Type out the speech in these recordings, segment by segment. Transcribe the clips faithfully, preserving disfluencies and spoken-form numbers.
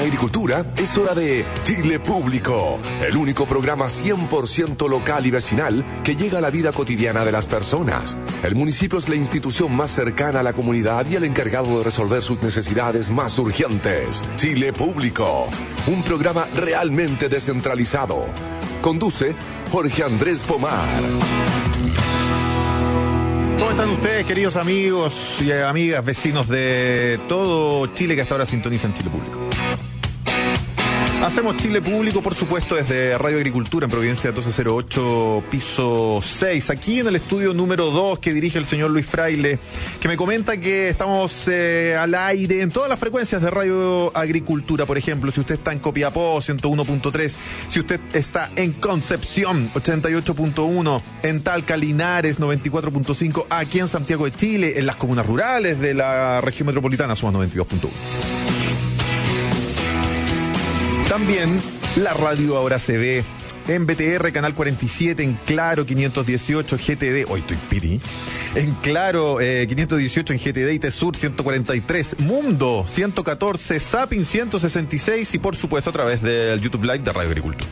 agricultura, es hora de Chile Público, el único programa cien por ciento local y vecinal que llega a la vida cotidiana de las personas. El municipio es la institución más cercana a la comunidad y el encargado de resolver sus necesidades más urgentes. Chile Público, un programa realmente descentralizado. Conduce Jorge Andrés Pomar. ¿Cómo están ustedes, queridos amigos y amigas, vecinos de todo Chile que hasta ahora sintonizan Chile Público? Hacemos Chile Público, por supuesto, desde Radio Agricultura en Providencia doce cero ocho, piso seis, aquí en el estudio número dos que dirige el señor Luis Fraile, que me comenta que estamos eh, al aire en todas las frecuencias de Radio Agricultura. Por ejemplo, si usted está en Copiapó, ciento uno punto tres, si usted está en Concepción, ochenta y ocho punto uno, en Talca, Linares, noventa y cuatro punto cinco, aquí en Santiago de Chile, en las comunas rurales de la región metropolitana somos noventa y dos punto uno. También la radio ahora se ve en B T R, Canal cuarenta y siete, en Claro, quinientos dieciocho, G T D, hoy estoy piri, en Claro, eh, quinientos dieciocho, en G T D y T-Sur, ciento cuarenta y tres, Mundo, ciento catorce, Zapping, ciento sesenta y seis y por supuesto a través del YouTube Live de Radio Agricultura.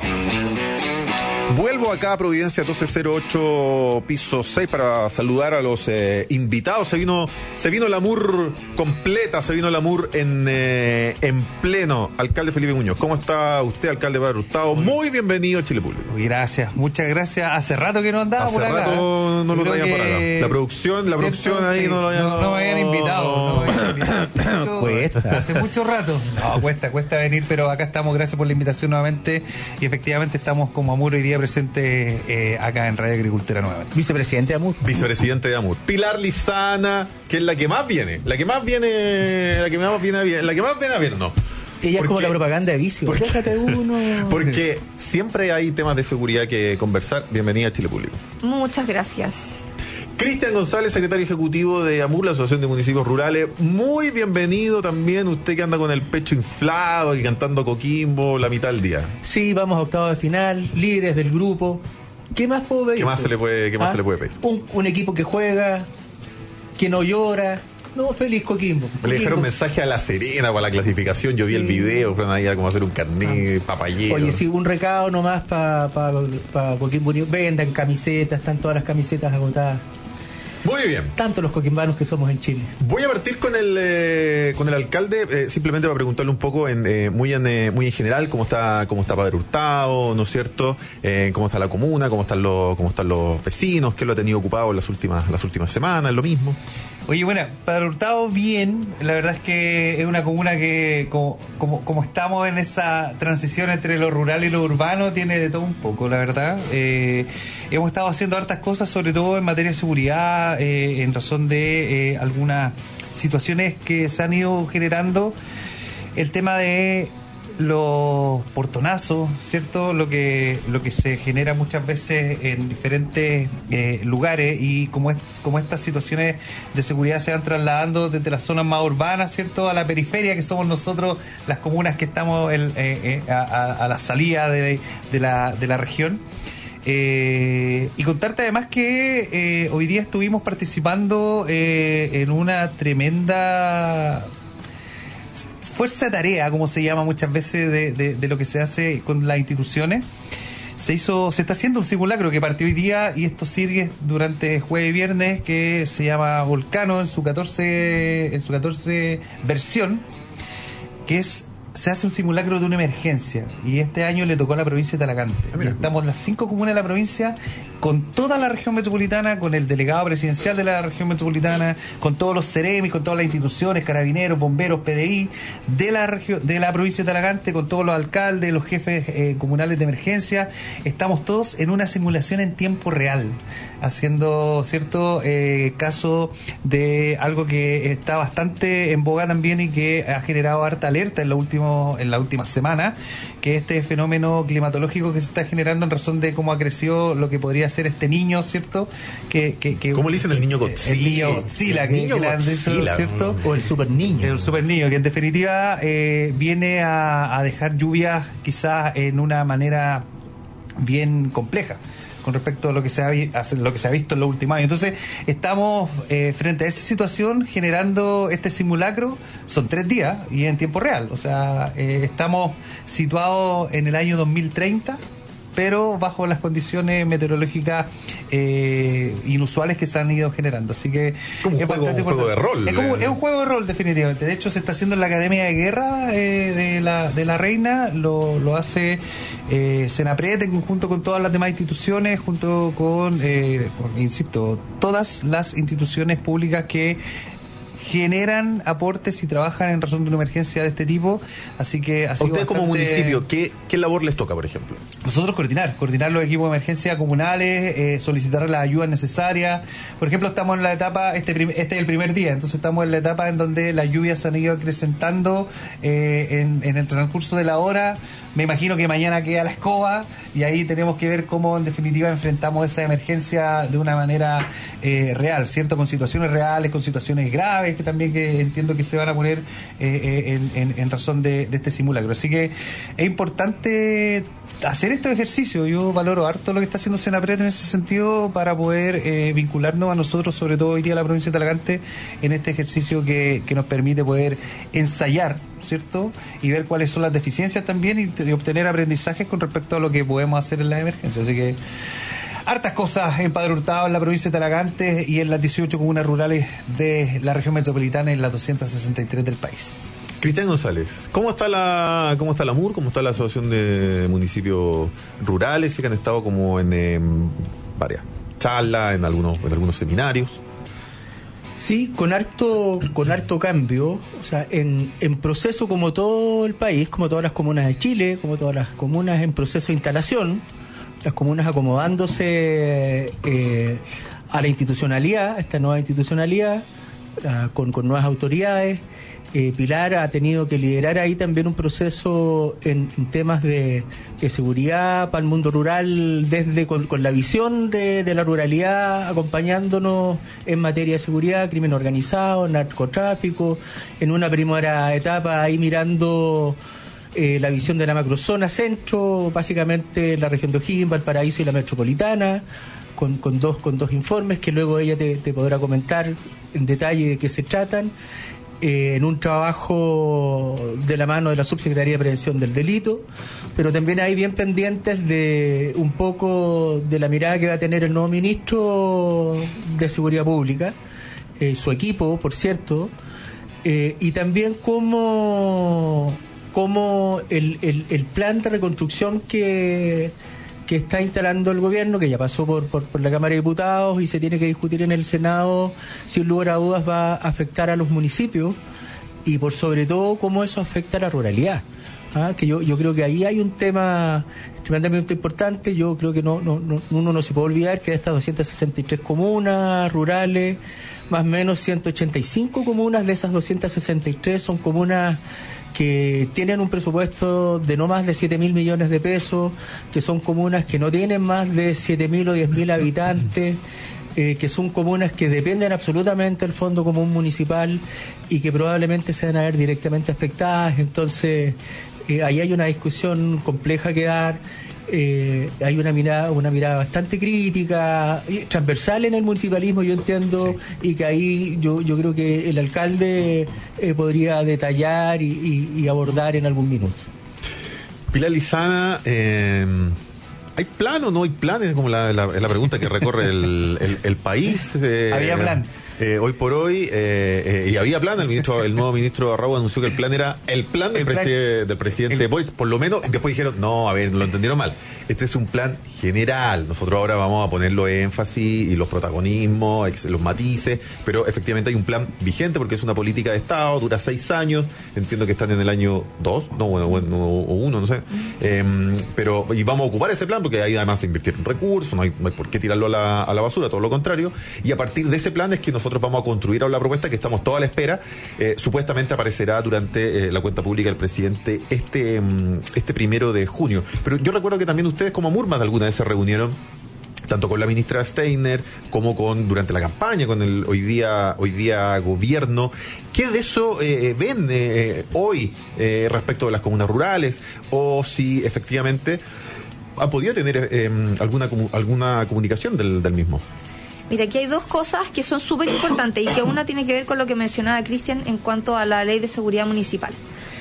Vuelvo acá a Providencia doce cero ocho, piso seis, para saludar a los eh, invitados. Se vino se vino la M U R completa, se vino la M U R en, eh, en pleno. Alcalde Felipe Muñoz, ¿cómo está usted, alcalde Padre Hurtado? Muy bienvenido a Chile Público. Gracias, muchas gracias. Hace rato que no andaba Hace por acá. Hace rato no lo traían que... por acá. La producción, la producción ahí sí, no lo habían... No, no me habían invitado. No me habían invitado. Hace, mucho, cuesta. hace mucho rato. No, cuesta, cuesta venir, pero acá estamos. Gracias por la invitación nuevamente. Y efectivamente estamos como A M U R hoy día presentes eh, acá en Radio Agricultura nuevamente. Vicepresidente de A M U R. Vicepresidente de A M U R. Pilar Lizana, que es la que más viene. La que más viene... La que más viene a bien. La que más viene a ver, no. Ella es como la propaganda de vicio. Porque, Déjate uno. Porque siempre hay temas de seguridad que conversar. Bienvenida a Chile Público. Muchas gracias. Cristian González, secretario ejecutivo de A M U R, la Asociación de Municipios Rurales. Muy bienvenido también, usted que anda con el pecho inflado y cantando Coquimbo la mitad del día. Sí, vamos a octavos de final, líderes del grupo. ¿Qué más puedo pedir? ¿Qué más se le puede, qué más ¿Ah? se le puede pedir? Un, un equipo que juega, que no llora. No, feliz Coquimbo. Coquimbo. Le dejaron mensaje a La Serena para la clasificación. Yo vi sí. el video, fueron ahí a como hacer un carnet, ah. papayero. Oye, sí, un recado nomás para pa, pa Coquimbo. Vendan camisetas, están todas las camisetas agotadas. Muy bien. Tanto los coquimbanos que somos en Chile. Voy a partir con el eh, con el alcalde, eh, simplemente para preguntarle un poco en, eh, muy en eh, muy en general cómo está cómo está Padre Hurtado, ¿no es cierto? Eh, cómo está la comuna, cómo están los cómo están los vecinos, qué lo ha tenido ocupado en las últimas las últimas semanas, lo mismo. Oye, bueno, Padre Hurtado bien, la verdad es que es una comuna que como, como, como estamos en esa transición entre lo rural y lo urbano, tiene de todo un poco, la verdad. Eh, hemos estado haciendo hartas cosas, sobre todo en materia de seguridad, eh, en razón de eh, algunas situaciones que se han ido generando. El tema de los portonazos, ¿cierto? Lo que lo que se genera muchas veces en diferentes eh, lugares, y como es, como estas situaciones de seguridad se van trasladando desde las zonas más urbanas, ¿cierto?, a la periferia, que somos nosotros, las comunas que estamos en, eh, eh, a, a la salida de, de, la, de la región. Eh, y contarte además que eh, hoy día estuvimos participando eh, en una tremenda fuerza de tarea, como se llama muchas veces, de, de, de lo que se hace con las instituciones. Se hizo, se está haciendo un simulacro que partió hoy día y esto sigue durante jueves y viernes, que se llama Volcano en su catorce en su catorce versión, que es se hace un simulacro de una emergencia, y este año le tocó a la provincia de Talagante. Y estamos las cinco comunas de la provincia, con toda la región metropolitana, con el delegado presidencial de la región metropolitana, con todos los CEREMI, con todas las instituciones, carabineros, bomberos, P D I de la región, de la provincia de Talagante, con todos los alcaldes, los jefes eh, comunales de emergencia. Estamos todos en una simulación en tiempo real, haciendo cierto eh, caso de algo que está bastante en boga también y que ha generado harta alerta en la última en la última semana, que este fenómeno climatológico que se está generando en razón de cómo ha crecido lo que podría ser este niño, ¿cierto? Que, que, que ¿Cómo le dicen el niño Godzilla? El niño Godzilla, el que, niño que Godzilla, ¿cierto? O el super niño. El super niño, que en definitiva eh, viene a, a dejar lluvias quizás en una manera bien compleja. con respecto a lo que se ha, vi- a lo que se ha visto en los últimos años. Entonces, estamos eh, frente a esta situación generando este simulacro. Son tres días y en tiempo real. O sea, eh, estamos situados en el año dos mil treinta, pero bajo las condiciones meteorológicas eh, inusuales que se han ido generando. Así que Como un es juego- bastante un juego importante. de rol, Es, como- eh. es un juego de rol, definitivamente. De hecho, se está haciendo en la Academia de Guerra eh, de, la, de la Reina. Lo, lo hace eh, Senapred en conjunto con todas las demás instituciones, junto con, eh, con, insisto, todas las instituciones públicas que generan aportes y trabajan en razón de una emergencia de este tipo. Así que ha A sido ustedes como bastante- municipio, ¿qué, ¿qué labor les toca, por ejemplo? Nosotros coordinar, coordinar los equipos de emergencia comunales, eh, solicitar las ayudas necesarias. Por ejemplo, estamos en la etapa, este, prim- este es el primer día, entonces estamos en la etapa en donde las lluvias se han ido acrecentando eh, en, en el transcurso de la hora. Me imagino que mañana queda la escoba y ahí tenemos que ver cómo en definitiva enfrentamos esa emergencia de una manera eh, real, ¿cierto? Con situaciones reales, con situaciones graves que también que entiendo que se van a poner eh, eh, en, en- en razón de, de este simulacro. Así que es importante hacer estos ejercicios. Yo valoro harto lo que está haciendo Senapred en ese sentido para poder eh, vincularnos a nosotros, sobre todo hoy día la provincia de Talagante, en este ejercicio que, que nos permite poder ensayar, ¿cierto? Y ver cuáles son las deficiencias también y, y obtener aprendizajes con respecto a lo que podemos hacer en la emergencia. Así que hartas cosas en Padre Hurtado, en la provincia de Talagante y en las dieciocho comunas rurales de la región metropolitana y en las doscientas sesenta y tres del país. Cristian González, ¿cómo está la cómo está la M U R? ¿Cómo está la Asociación de Municipios Rurales? Que han estado como en eh, varias charlas, en algunos, en algunos seminarios. Sí, con harto, con harto cambio, o sea, en, en proceso como todo el país, como todas las comunas de Chile, como todas las comunas en proceso de instalación, las comunas acomodándose eh, a la institucionalidad, a esta nueva institucionalidad, a, con, con nuevas autoridades. Eh, Pilar ha tenido que liderar ahí también un proceso en, en temas de, de seguridad para el mundo rural, desde con, con la visión de, de la ruralidad, acompañándonos en materia de seguridad, crimen organizado, narcotráfico, en una primera etapa ahí mirando eh, la visión de la macrozona centro, básicamente la región de O'Higgins, Valparaíso y la metropolitana, con, con, dos, con dos informes que luego ella te, te podrá comentar en detalle de qué se tratan. Eh, en un trabajo de la mano de la Subsecretaría de Prevención del Delito, pero también hay bien pendientes de un poco de la mirada que va a tener el nuevo ministro de Seguridad Pública, eh, su equipo, por cierto, eh, y también cómo, cómo el, el, el plan de reconstrucción que que está instalando el gobierno, que ya pasó por, por, por la Cámara de Diputados y se tiene que discutir en el Senado, sin lugar a dudas va a afectar a los municipios y por sobre todo cómo eso afecta a la ruralidad. ¿Ah? Que yo, yo creo que ahí hay un tema tremendamente importante. Yo creo que no, no, no uno no se puede olvidar que de estas doscientas sesenta y tres comunas rurales, más o menos ciento ochenta y cinco comunas de esas doscientas sesenta y tres son comunas que tienen un presupuesto de no más de siete mil millones de pesos, que son comunas que no tienen más de siete mil o diez mil habitantes, eh, que son comunas que dependen absolutamente del Fondo Común Municipal y que probablemente se van a ver directamente afectadas. Entonces, eh, ahí hay una discusión compleja que dar. Eh, hay una mirada una mirada bastante crítica, transversal en el municipalismo, yo entiendo, sí. Y que ahí yo yo creo que el alcalde eh, podría detallar y, y, y abordar en algún minuto. Pilar Lizana, eh, ¿hay plan o no hay planes? Es como la, la, la pregunta que recorre el, el, el país. Eh, Había plan. Eh, hoy por hoy, eh, eh, y había plan, el ministro, el nuevo ministro Arrau anunció que el plan era el plan del, el plan, preside, del presidente el, Boric, por lo menos, después dijeron, no, a ver, lo entendieron mal, este es un plan general, nosotros ahora vamos a ponerlo énfasis y los protagonismos, los matices, pero efectivamente hay un plan vigente porque es una política de Estado, dura seis años, entiendo que están en el año dos, no, bueno, bueno o uno, no sé, eh, pero, y vamos a ocupar ese plan porque ahí además se invirtieron recursos, no hay, no hay por qué tirarlo a la, a la basura, todo lo contrario, y a partir de ese plan es que nosotros vamos a construir ahora la propuesta que estamos toda a la espera. Eh, supuestamente aparecerá durante eh, la cuenta pública del presidente este, este primero de junio. Pero yo recuerdo que también ustedes como Murmas de alguna vez se reunieron tanto con la ministra Steiner como con durante la campaña con el hoy día hoy día gobierno. ¿Qué de eso eh, ven eh, hoy eh, respecto de las comunas rurales? O si efectivamente ha podido tener eh, alguna alguna comunicación del, del mismo? Mira, aquí hay dos cosas que son súper importantes y que una tiene que ver con lo que mencionaba Cristian en cuanto a la ley de seguridad municipal.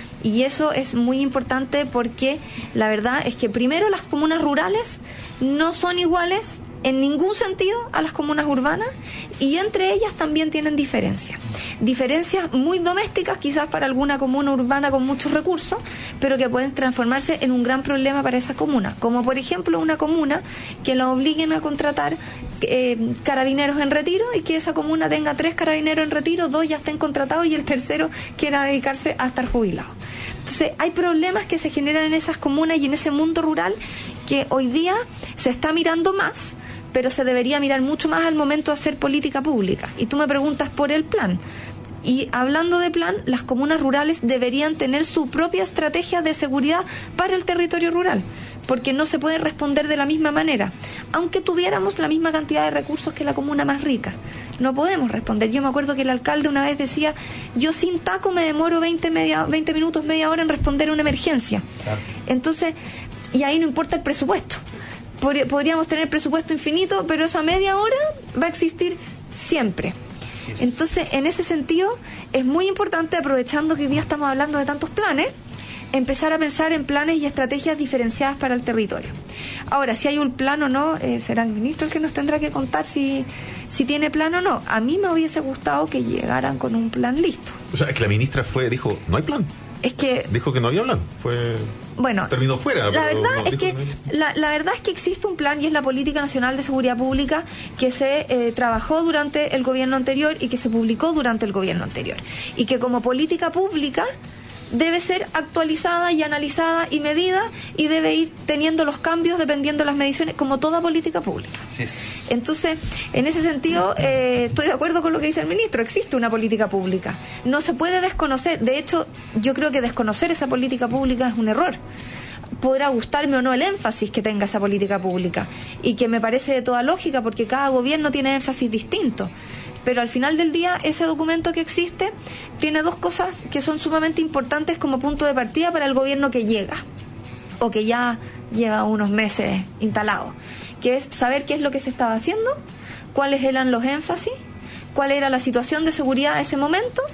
Y eso es muy importante porque la verdad es que primero las comunas rurales no son iguales en ningún sentido a las comunas urbanas y entre ellas también tienen diferencias. Diferencias muy domésticas quizás para alguna comuna urbana con muchos recursos, pero que pueden transformarse en un gran problema para esa comuna. Como por ejemplo una comuna que la obliguen a contratar eh, carabineros en retiro y que esa comuna tenga tres carabineros en retiro, dos ya estén contratados y el tercero quiera dedicarse a estar jubilado. Entonces hay problemas que se generan en esas comunas y en ese mundo rural que hoy día se está mirando más, pero se debería mirar mucho más al momento de hacer política pública. Y tú me preguntas por el plan. Y hablando de plan, las comunas rurales deberían tener su propia estrategia de seguridad para el territorio rural, porque no se puede responder de la misma manera, aunque tuviéramos la misma cantidad de recursos que la comuna más rica. No podemos responder. Yo me acuerdo que el alcalde una vez decía, yo sin taco me demoro veinte, media, veinte minutos, media hora en responder a una emergencia. Claro. Entonces, y ahí no importa el presupuesto. Podríamos tener presupuesto infinito, pero esa media hora va a existir siempre. Entonces, en ese sentido, es muy importante, aprovechando que hoy día estamos hablando de tantos planes, empezar a pensar en planes y estrategias diferenciadas para el territorio. Ahora, si hay un plan o no, eh, será el ministro el que nos tendrá que contar si, si tiene plan o no. A mí me hubiese gustado que llegaran con un plan listo. O sea, es que la ministra fue dijo, no hay plan. Es que dijo que no había plan, fue bueno, terminó fuera. La verdad no, es que no la, la verdad es que existe un plan y es la Política Nacional de Seguridad Pública que se eh, trabajó durante el gobierno anterior y que se publicó durante el gobierno anterior y que como política pública debe ser actualizada y analizada y medida y debe ir teniendo los cambios dependiendo de las mediciones, como toda política pública. Sí es. Entonces, en ese sentido, eh, estoy de acuerdo con lo que dice el ministro, existe una política pública. No se puede desconocer, de hecho, yo creo que desconocer esa política pública es un error. Podrá gustarme o no el énfasis que tenga esa política pública y que me parece de toda lógica porque cada gobierno tiene énfasis distinto. Pero al final del día, ese documento que existe tiene dos cosas que son sumamente importantes como punto de partida para el gobierno que llega, o que ya lleva unos meses instalado, que es saber qué es lo que se estaba haciendo, cuáles eran los énfasis, cuál era la situación de seguridad en ese momento,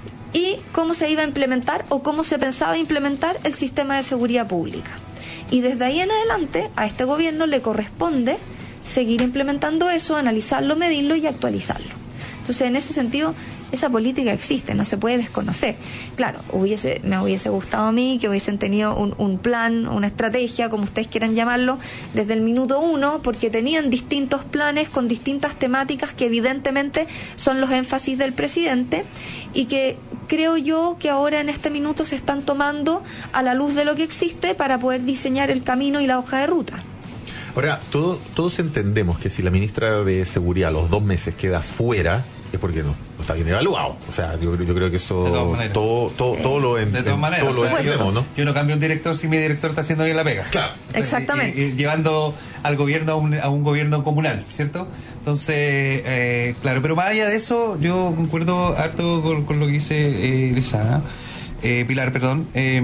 y cómo se iba a implementar o cómo se pensaba implementar el sistema de seguridad pública. Y desde ahí en adelante, a este gobierno le corresponde seguir implementando eso, analizarlo, medirlo y actualizarlo. Entonces, en ese sentido, esa política existe, no se puede desconocer. Claro, hubiese, me hubiese gustado a mí que hubiesen tenido un, un plan, una estrategia, como ustedes quieran llamarlo, desde el minuto uno, porque tenían distintos planes con distintas temáticas que evidentemente son los énfasis del presidente y que creo yo que ahora en este minuto se están tomando a la luz de lo que existe para poder diseñar el camino y la hoja de ruta. Ahora, todo, todos entendemos que si la ministra de Seguridad a los dos meses queda fuera, es porque no, no está bien evaluado. O sea, yo, yo creo que eso todo, todo, todo lo en, de todas en, maneras, todo lo entendemos, ¿no? Yo no cambio un director si mi director está haciendo bien la pega. Claro. Exactamente. Y, y, llevando al gobierno a un, a un gobierno comunal, ¿cierto? Entonces, eh, claro, pero más allá de eso, yo concuerdo harto con, con lo que dice eh, Lizana, eh, Pilar, perdón. Eh,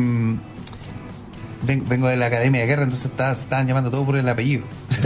Vengo de la Academia de Guerra, entonces está, estaban llamando todo por el apellido.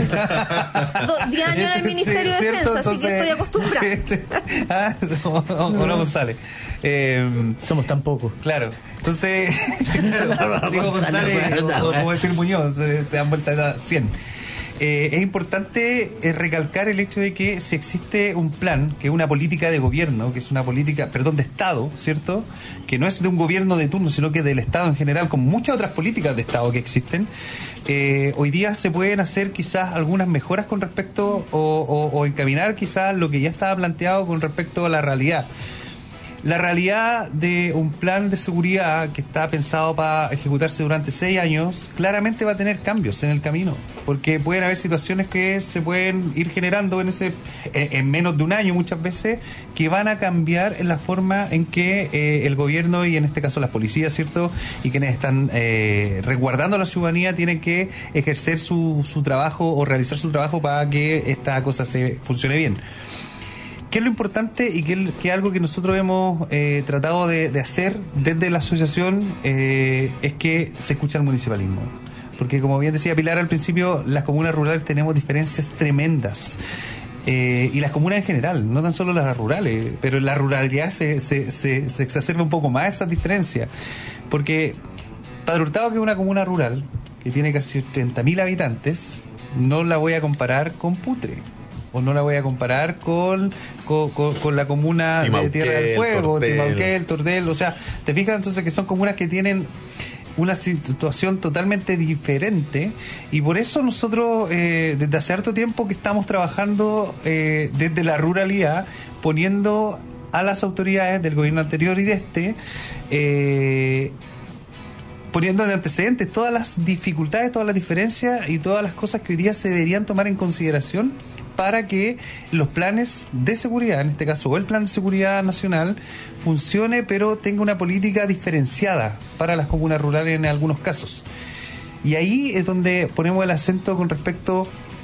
diez años en el Ministerio sí, de Defensa, entonces, así que estoy acostumbrada. Sí, ah, o, o no, González. Eh, Somos tan pocos. Claro. Entonces, claro, digo González, o, o como decir Muñoz, se, se han vuelto a cien. Eh, es importante eh, recalcar el hecho de que si existe un plan, que es una política de gobierno, que es una política, perdón, de Estado, ¿cierto? Que no es de un gobierno de turno, sino que del Estado en general, con muchas otras políticas de Estado que existen, eh, hoy día se pueden hacer quizás algunas mejoras con respecto, o, o, o encaminar quizás lo que ya estaba planteado con respecto a la realidad. La realidad de un plan de seguridad que está pensado para ejecutarse durante seis años, claramente va a tener cambios en el camino, porque pueden haber situaciones que se pueden ir generando en ese en menos de un año muchas veces, que van a cambiar en la forma en que eh, el gobierno y en este caso las policías, ¿cierto? Y quienes están eh, resguardando a la ciudadanía tienen que ejercer su, su trabajo o realizar su trabajo para que esta cosa se funcione bien. ¿Qué es lo importante y qué es algo que nosotros hemos eh, tratado de, de hacer desde la asociación? Eh, es que se escucha el municipalismo. porque como bien decía Pilar al principio, las comunas rurales tenemos diferencias tremendas. Eh, y las comunas en general, no tan solo las rurales, pero en la ruralidad se, se, se, se exacerba un poco más esas diferencias, porque Padre Hurtado, que es una comuna rural que tiene casi treinta mil habitantes, no la voy a comparar con Putre, o no la voy a comparar con con, con, con la comuna Timauquén, de Tierra del Fuego, Tortel. Timauquén, Tortel, o sea, te fijas entonces que son comunas que tienen una situación totalmente diferente, y por eso nosotros eh, desde hace harto tiempo que estamos trabajando eh, desde la ruralidad, poniendo a las autoridades del gobierno anterior y de este eh, poniendo en antecedentes todas las dificultades, todas las diferencias y todas las cosas que hoy día se deberían tomar en consideración para que los planes de seguridad, en este caso, o el plan de seguridad nacional, funcione, pero tenga una política diferenciada para las comunas rurales en algunos casos. Y ahí es donde ponemos el acento con respecto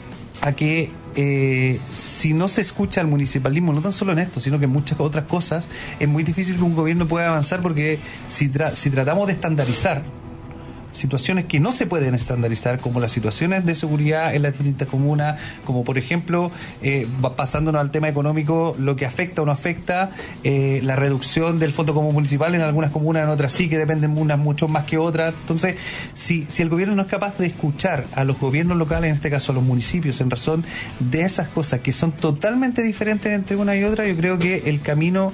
a que eh, si no se escucha al municipalismo, no tan solo en esto, sino que en muchas otras cosas, es muy difícil que un gobierno pueda avanzar, porque si, tra- si tratamos de estandarizar situaciones que no se pueden estandarizar, como las situaciones de seguridad en las distintas comunas, como por ejemplo, eh, pasándonos al tema económico, lo que afecta o no afecta, eh, la reducción del fondo común municipal en algunas comunas, en otras sí, que dependen unas mucho más que otras. Entonces, si, si el gobierno no es capaz de escuchar a los gobiernos locales, en este caso a los municipios, en razón de esas cosas que son totalmente diferentes entre una y otra, yo creo que el camino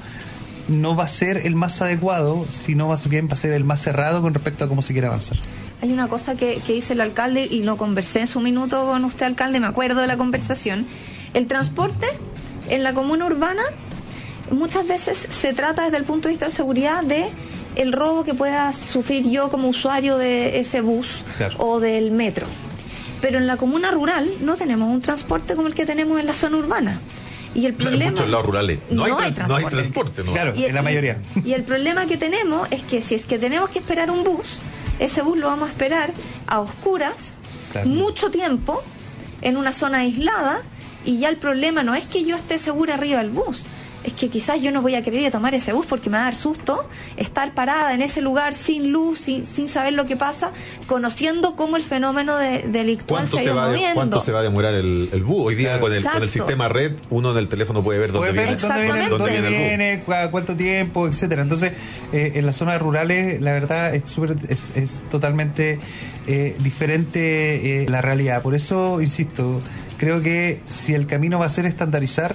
no va a ser el más adecuado, sino más bien va a ser el más cerrado con respecto a cómo se quiere avanzar. Hay una cosa que, que dice el alcalde, y lo conversé en su minuto con usted, alcalde, me acuerdo de la conversación. El transporte en la comuna urbana muchas veces se trata desde el punto de vista de seguridad de el robo que pueda sufrir yo como usuario de ese bus, claro, o del metro. Pero en la comuna rural no tenemos un transporte como el que tenemos en la zona urbana. Y el problema, en muchos lados rurales no, no, hay, hay trans, no hay transporte, ¿no? Claro, y el, en la mayoría. Y, y el problema que tenemos es que si es que tenemos que esperar un bus, ese bus lo vamos a esperar a oscuras, claro, mucho tiempo, en una zona aislada, y ya el problema no es que yo esté segura arriba del bus, es que quizás yo no voy a querer ir a tomar ese bus porque me va a dar susto estar parada en ese lugar sin luz, sin, sin saber lo que pasa, conociendo cómo el fenómeno de, delictual se ha ido moviendo. ¿Cuánto se va a demorar el, el bus? Hoy día, claro, con, el, con el sistema red, uno en el teléfono puede ver dónde puede viene, ver dónde viene, dónde dónde viene, viene el bus, a cuánto tiempo, etcétera. Entonces, eh, en las zonas rurales, la verdad, es, super, es, es totalmente eh, diferente eh, la realidad. Por eso, insisto, creo que si el camino va a ser estandarizar,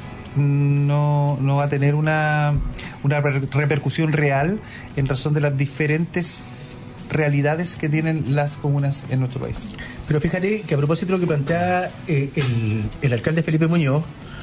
no, no va a tener una, una repercusión real en razón de las diferentes realidades que tienen las comunas en nuestro país. Pero fíjate que a propósito de lo que plantea eh, el, el alcalde Felipe Muñoz,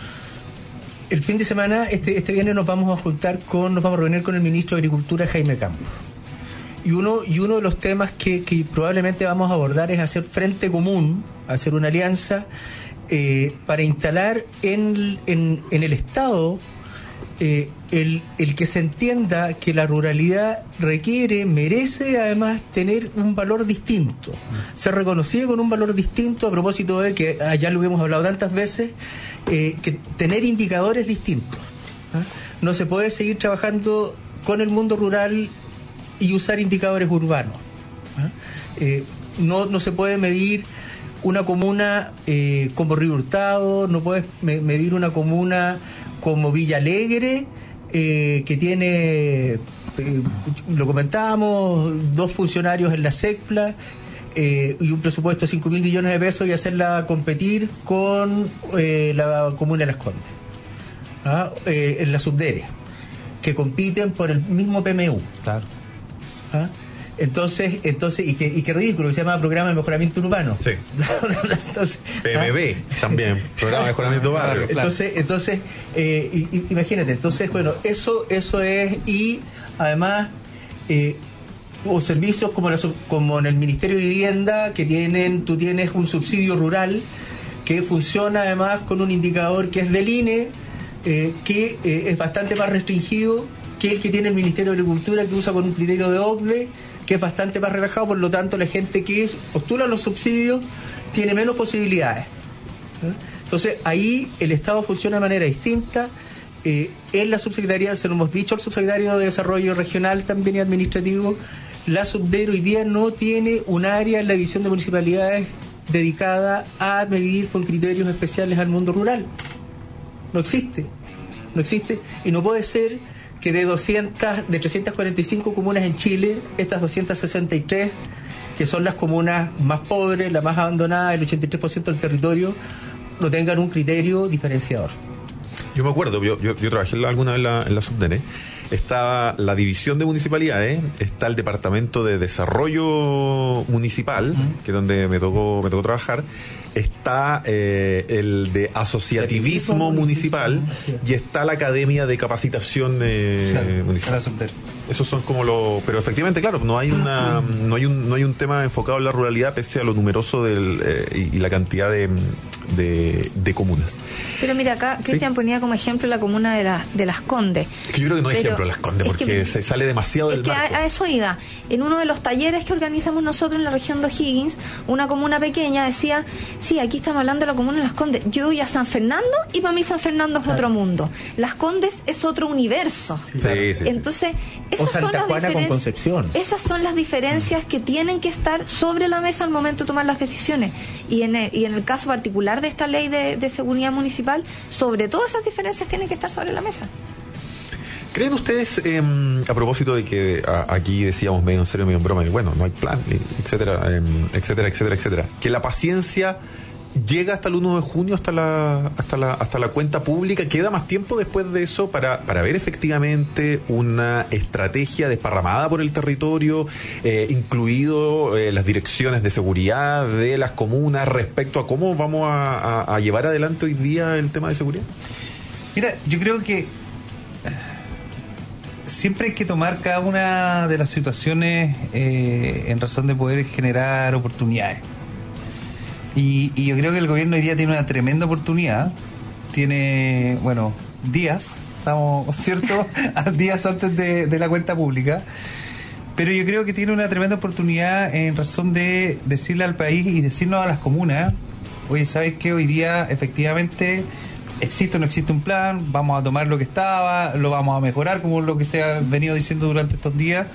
el fin de semana, este, este viernes nos vamos a juntar con, nos vamos a reunir con el ministro de Agricultura, Jaime Campos. Y uno, y uno de los temas que, que probablemente vamos a abordar es hacer frente común, hacer una alianza Eh, para instalar en, en, en el Estado eh, el, el que se entienda que la ruralidad requiere, merece además tener un valor distinto, ser reconocida con un valor distinto, a propósito de que allá lo hemos hablado tantas veces, eh, que tener indicadores distintos, ¿eh? No se puede seguir trabajando con el mundo rural y usar indicadores urbanos, ¿eh? Eh, no, no se puede medir una comuna eh, como Río Hurtado, no puedes me- medir una comuna como Villa Alegre, eh, que tiene, eh, lo comentábamos, dos funcionarios en la SECPLA eh, y un presupuesto de cinco mil millones de pesos, y hacerla competir con eh, la comuna de Las Condes, ¿ah? eh, en la Subdere, que compiten por el mismo P M U. Claro. ¿Ah? Entonces, entonces y qué y qué ridículo, que se llama Programa de Mejoramiento Urbano. Sí. Entonces, P M B ¿ah? también, Programa de Mejoramiento Barrio. Entonces, entonces eh, y, y, imagínate, entonces, bueno, eso eso es, y además eh, o servicios como, la, como en el Ministerio de Vivienda, que tienen, tú tienes un subsidio rural que funciona además con un indicador que es del I N E, eh, que eh, es bastante más restringido que el que tiene el Ministerio de Agricultura, que usa con un criterio de O C D E, que es bastante más relajado. Por lo tanto, la gente que postula los subsidios tiene menos posibilidades. ¿Eh? Entonces, ahí el Estado funciona de manera distinta. Eh, en la subsecretaría, se lo hemos dicho al subsecretario de Desarrollo Regional también y Administrativo, la Subder hoy día no tiene un área en la división de municipalidades dedicada a medir con criterios especiales al mundo rural. No existe, no existe, y no puede ser que de doscientas, de trescientas cuarenta y cinco comunas en Chile, estas doscientas sesenta y tres, que son las comunas más pobres, las más abandonadas, el ochenta y tres por ciento del territorio, no tengan un criterio diferenciador. Yo me acuerdo, yo, yo, yo trabajé alguna vez en la, en la Subdere. Estaba la división de municipalidades, está el departamento de desarrollo municipal, uh-huh. que es donde me tocó, me tocó trabajar, está eh, el de asociativismo municipal, municipal y está la academia de capacitación eh, claro, municipal. Esos son como los, pero efectivamente, claro, no hay una, no hay un, no hay un tema enfocado en la ruralidad pese a lo numeroso del eh, y, y la cantidad de, de, de comunas. Pero mira, acá Cristian ¿Sí? ponía como ejemplo la comuna de, la, de Las Condes. Que yo creo que no hay pero ejemplo de Las Condes porque que, se sale demasiado del es que marco. A, a eso iba. En uno de los talleres que organizamos nosotros en la región de O'Higgins, una comuna pequeña decía, sí, aquí estamos hablando de la comuna de Las Condes. Yo voy a San Fernando y para mí San Fernando es otro mundo. Las Condes es otro universo. Sí, sí, sí. Entonces, esas o Santa son las Juana diferencias. Con Concepción. Esas son las diferencias que tienen que estar sobre la mesa al momento de tomar las decisiones. Y en el, y en el caso particular de esta ley de, de seguridad municipal, sobre todo esas diferencias tienen que estar sobre la mesa. ¿Creen ustedes, eh, a propósito de que a, aquí decíamos medio en serio, medio en broma, y bueno, no hay plan, etcétera, eh, etcétera, etcétera, etcétera, que la paciencia llega hasta el uno de junio, hasta la hasta la hasta la cuenta pública? ¿Queda más tiempo después de eso para, para ver efectivamente una estrategia desparramada por el territorio, eh, incluido eh, las direcciones de seguridad de las comunas respecto a cómo vamos a, a, a llevar adelante hoy día el tema de seguridad? Mira, yo creo que siempre hay que tomar cada una de las situaciones eh, en razón de poder generar oportunidades. Y, y yo creo que el gobierno hoy día tiene una tremenda oportunidad. Tiene, bueno, días, estamos, ¿cierto? días antes de, de la cuenta pública. Pero yo creo que tiene una tremenda oportunidad en razón de decirle al país y decirnos a las comunas, oye, ¿sabes qué? Hoy día efectivamente existe o no existe un plan, vamos a tomar lo que estaba, lo vamos a mejorar como lo que se ha venido diciendo durante estos días.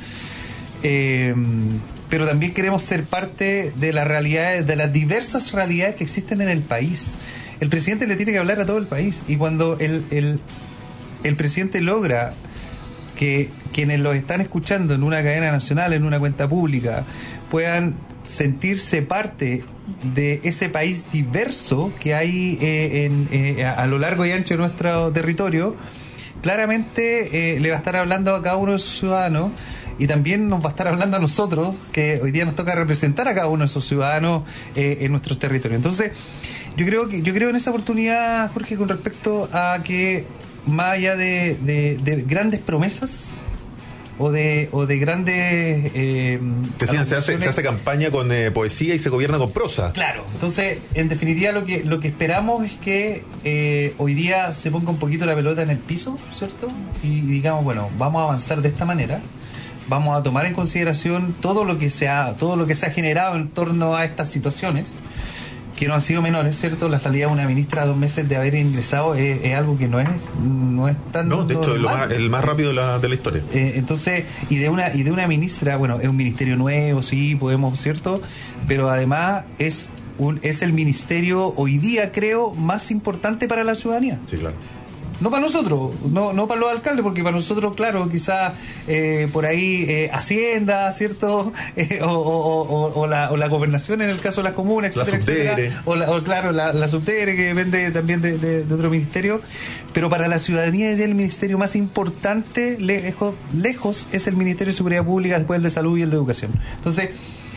Eh, pero también queremos ser parte de las realidades, de las diversas realidades que existen en el país. El presidente le tiene que hablar a todo el país, y cuando el, el, el presidente logra que quienes los están escuchando en una cadena nacional, en una cuenta pública, puedan sentirse parte de ese país diverso que hay eh, en, eh, a lo largo y ancho de nuestro territorio, claramente eh, le va a estar hablando a cada uno de sus ciudadanos. Y también nos va a estar hablando a nosotros, que hoy día nos toca representar a cada uno de esos ciudadanos eh, en nuestros territorios. Entonces, yo creo que yo creo en esa oportunidad, Jorge, con respecto a que más allá de, de, de grandes promesas o de o de grandes eh, Decían, se hace se hace campaña con eh, poesía y se gobierna con prosa. Claro. Entonces, en definitiva, lo que lo que esperamos es que eh, hoy día se ponga un poquito la pelota en el piso, ¿cierto? Y digamos, bueno, vamos a avanzar de esta manera. Vamos a tomar en consideración todo lo que se ha, todo lo que se ha generado en torno a estas situaciones, que no han sido menores, ¿cierto? La salida de una ministra a dos meses de haber ingresado es, es algo que no es, no es tan no, de hecho, es normal. el más rápido de la, de la historia. Eh, entonces, y de una, y de una ministra, bueno, es un ministerio nuevo, sí, podemos, ¿cierto? Pero además es un, es el ministerio hoy día, creo, más importante para la ciudadanía. Sí, claro. No para nosotros, no no para los alcaldes, porque para nosotros, claro, quizás eh, por ahí eh, Hacienda, ¿cierto? Eh, o, o, o, o, la, o la gobernación en el caso de las comunas, etcétera, etcétera. O, la, o claro, la, la Subdere, que depende también de, de, de otro ministerio. Pero para la ciudadanía el ministerio más importante, lejos, lejos, es el Ministerio de Seguridad Pública, después el de Salud y el de Educación. Entonces,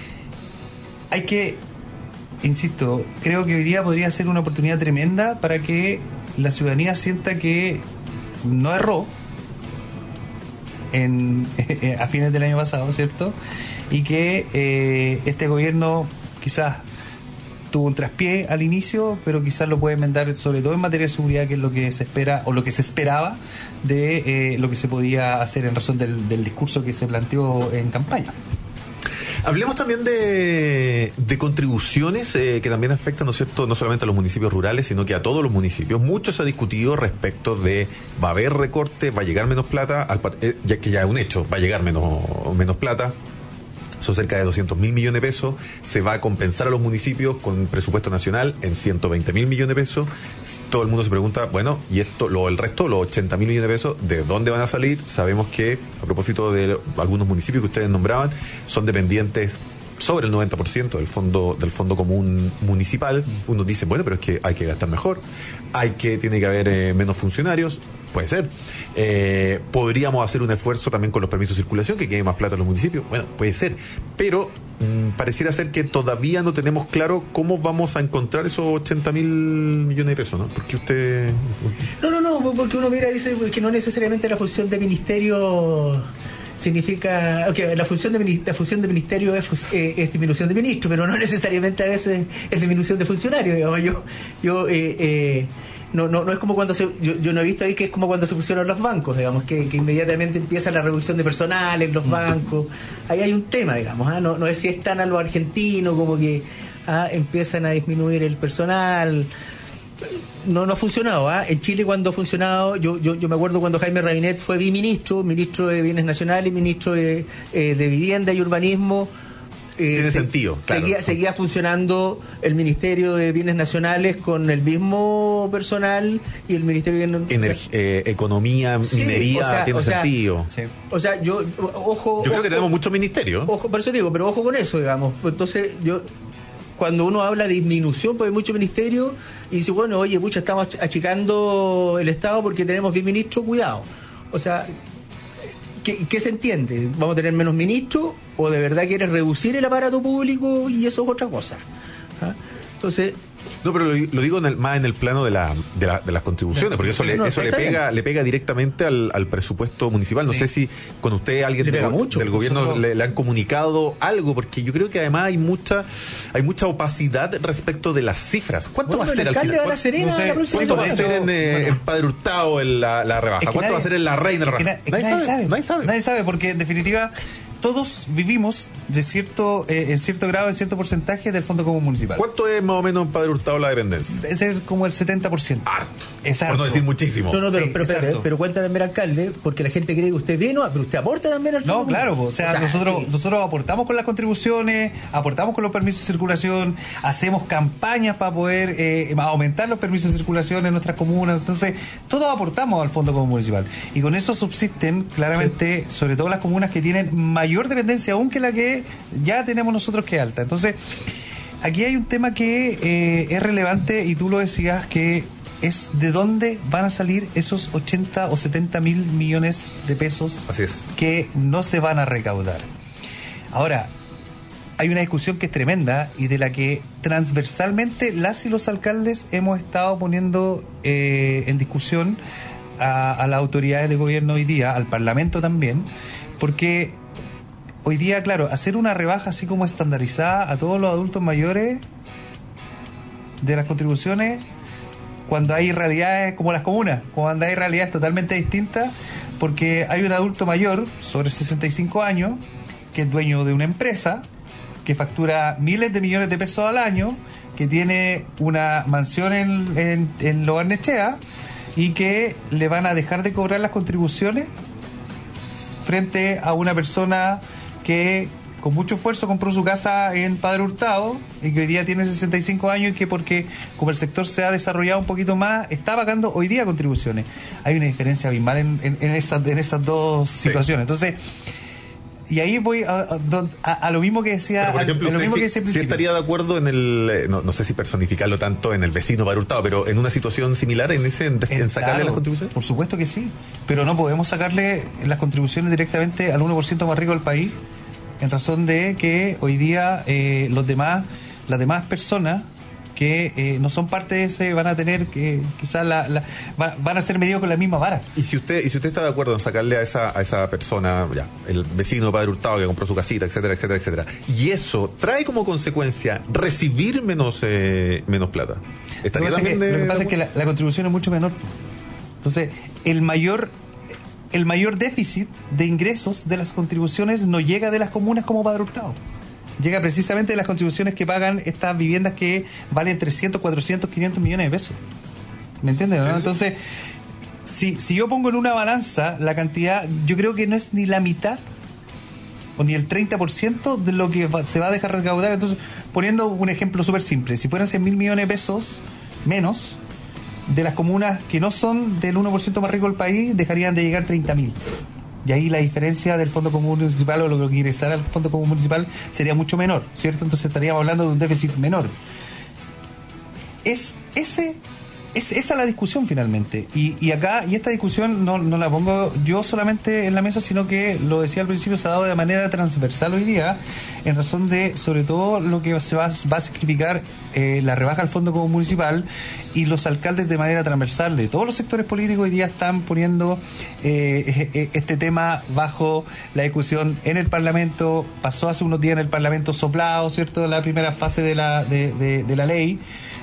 hay que, insisto, creo que hoy día podría ser una oportunidad tremenda para que la ciudadanía sienta que no erró en, eh, a fines del año pasado, ¿cierto? Y que eh, este gobierno quizás tuvo un traspié al inicio, pero quizás lo puede enmendar, sobre todo en materia de seguridad, que es lo que se espera o lo que se esperaba de eh, lo que se podía hacer en razón del, del discurso que se planteó en campaña. Hablemos también de, de contribuciones eh, que también afectan, ¿no es cierto?, no solamente a los municipios rurales, sino que a todos los municipios. Mucho se ha discutido respecto de va a haber recorte, va a llegar menos plata, al, eh, ya que ya es un hecho, va a llegar menos, menos plata. son cerca de doscientos mil millones de pesos, se va a compensar a los municipios con presupuesto nacional en ciento veinte mil millones de pesos. Todo el mundo se pregunta, bueno, y esto, lo, el resto, los ochenta mil millones de pesos, ¿de dónde van a salir? Sabemos que, a propósito de algunos municipios que ustedes nombraban, son dependientes sobre el noventa por ciento del fondo del fondo común municipal. Uno dice, bueno, pero es que hay que gastar mejor, hay que tiene que haber eh, menos funcionarios, puede ser. Eh, podríamos hacer un esfuerzo también con los permisos de circulación, que quede más plata en los municipios, bueno, puede ser, pero mmm, pareciera ser que todavía no tenemos claro cómo vamos a encontrar esos ochenta mil millones de pesos, ¿no? Porque usted... No, no, no, porque uno mira y dice que no necesariamente la función de ministerio... significa okay, la función de la función de ministerio es, eh, es disminución de ministros, pero no necesariamente a veces es disminución de funcionarios, digamos. Yo yo eh, eh, no, no no es como cuando se yo, yo no he visto ahí que es como cuando se fusionan los bancos, digamos, que, que inmediatamente empieza la reducción de personal en los bancos. Ahí hay un tema, digamos, ¿ah? no no es si están a los argentinos como que ¿ah? empiezan a disminuir el personal. No, no ha funcionado. ¿eh? En Chile, cuando ha funcionado, yo, yo, yo me acuerdo cuando Jaime Rabinet fue biministro, ministro de Bienes Nacionales, ministro de, eh, de Vivienda y Urbanismo. Eh, Tiene se, sentido. Claro. Seguía, seguía funcionando el Ministerio de Bienes Nacionales con el mismo personal y el Ministerio de Bienes Ener- eh, Economía, sí, minería, o sea, tiene o sea, sentido. Sí. O sea, yo, ojo. Yo creo ojo, que tenemos muchos ministerios. Ojo, por eso digo, pero ojo con eso, digamos. Entonces, yo. Cuando uno habla de disminución, porque hay mucho ministerio, y dice, bueno, oye, pucha, estamos achicando el Estado porque tenemos bien ministros, cuidado. O sea, ¿qué, ¿qué se entiende? ¿Vamos a tener menos ministros? ¿O de verdad quieres reducir el aparato público? Y eso es otra cosa. ¿Ah? Entonces... No, pero lo, lo digo en el, más en el plano de, la, de, la, de las contribuciones, porque eso, le, no, eso le, pega, le pega directamente al, al presupuesto municipal. No sí. sé si con usted alguien del, mucho, del gobierno nosotros... le, le han comunicado algo, porque yo creo que además hay mucha hay mucha opacidad respecto de las cifras. ¿Cuánto bueno, va a ser al final? ¿Cuánto, Serena, no sé, ¿Cuánto va a ser en, eh, bueno. en Padre Hurtado en la, la rebaja? Es ¿Cuánto nadie, va a ser en la Reina de la rebaja? Es que nadie, nadie, sabe, nadie sabe. Nadie sabe, porque en definitiva... todos vivimos de cierto eh, en cierto grado, en cierto porcentaje del Fondo Común Municipal. ¿Cuánto es más o menos en Padre Hurtado la dependencia? Es como el setenta por ciento. Harto. Es harto. Por no decir muchísimo. No, no, pero, sí, pero, pero, pero cuenta también, alcalde, porque la gente cree que usted vino, pero usted aporta también al Fondo. No, claro, o sea, o sea nosotros que... nosotros aportamos con las contribuciones, aportamos con los permisos de circulación, hacemos campañas para poder eh, aumentar los permisos de circulación en nuestras comunas. Entonces, todos aportamos al Fondo Común Municipal. Y con eso subsisten, claramente, sí. sobre todo las comunas que tienen mayor dependencia aún que la que ya tenemos nosotros, que es alta. Entonces, aquí hay un tema que eh, es relevante, y tú lo decías, que es de dónde van a salir esos ochenta o setenta mil millones de pesos. Así es. Que no se van a recaudar. Ahora, hay una discusión que es tremenda y de la que transversalmente las y los alcaldes hemos estado poniendo eh, en discusión a, a las autoridades de gobierno hoy día, al Parlamento también, porque hoy día, claro, hacer una rebaja así como estandarizada a todos los adultos mayores de las contribuciones, cuando hay realidades como las comunas, cuando hay realidades totalmente distintas, porque hay un adulto mayor, sobre sesenta y cinco años, que es dueño de una empresa, que factura miles de millones de pesos al año, que tiene una mansión en, en, en Lo Barnechea, y que le van a dejar de cobrar las contribuciones frente a una persona que con mucho esfuerzo compró su casa en Padre Hurtado y que hoy día tiene sesenta y cinco años, y que porque como el sector se ha desarrollado un poquito más, está pagando hoy día contribuciones. Hay una diferencia abismal en, en, en, esas, en esas dos situaciones. Sí. Entonces, y ahí voy a, a, a lo mismo que decía. Pero, por ejemplo, a, a lo mismo sí, que decía sí estaría de acuerdo en el, no, no sé si personificarlo tanto en el vecino Padre Hurtado, pero en una situación similar en ese en, en sacarle claro, las contribuciones. Por supuesto que sí, pero no podemos sacarle las contribuciones directamente al uno por ciento más rico del país, en razón de que hoy día eh, los demás, las demás personas que eh, no son parte de ese van a tener que quizás la, la, va, van a ser medidos con la misma vara. Y si usted y si usted está de acuerdo en sacarle a esa a esa persona, ya, el vecino de Padre Hurtado que compró su casita, etcétera, etcétera, etcétera, y eso trae como consecuencia recibir menos eh, menos plata. Lo que pasa, es que, de, lo que, pasa es que la, la contribución es mucho menor. Entonces, el mayor el mayor déficit de ingresos de las contribuciones no llega de las comunas como Padre Hurtado. Llega precisamente de las contribuciones que pagan estas viviendas que valen trescientos, cuatrocientos, quinientos millones de pesos. ¿Me entiendes? ¿No? Entonces, si, si yo pongo en una balanza la cantidad, yo creo que no es ni la mitad o ni el treinta por ciento de lo que va, se va a dejar recaudar. Entonces, poniendo un ejemplo súper simple, si fueran cien mil millones de pesos menos, de las comunas que no son del uno por ciento más rico del país, dejarían de llegar treinta mil. Y ahí la diferencia del Fondo Común Municipal o lo que ingresará al Fondo Común Municipal sería mucho menor, ¿cierto? Entonces estaríamos hablando de un déficit menor. Es ese... Es, esa es la discusión finalmente. Y, y acá, y esta discusión no, no la pongo yo solamente en la mesa, sino que, lo decía al principio, se ha dado de manera transversal hoy día, en razón de, sobre todo, lo que se va, va a sacrificar eh, la rebaja al Fondo Común Municipal, y los alcaldes de manera transversal de todos los sectores políticos hoy día están poniendo eh, este tema bajo la discusión en el Parlamento. Pasó hace unos días en el Parlamento soplado, ¿cierto?, la primera fase de la, de, de, de la ley.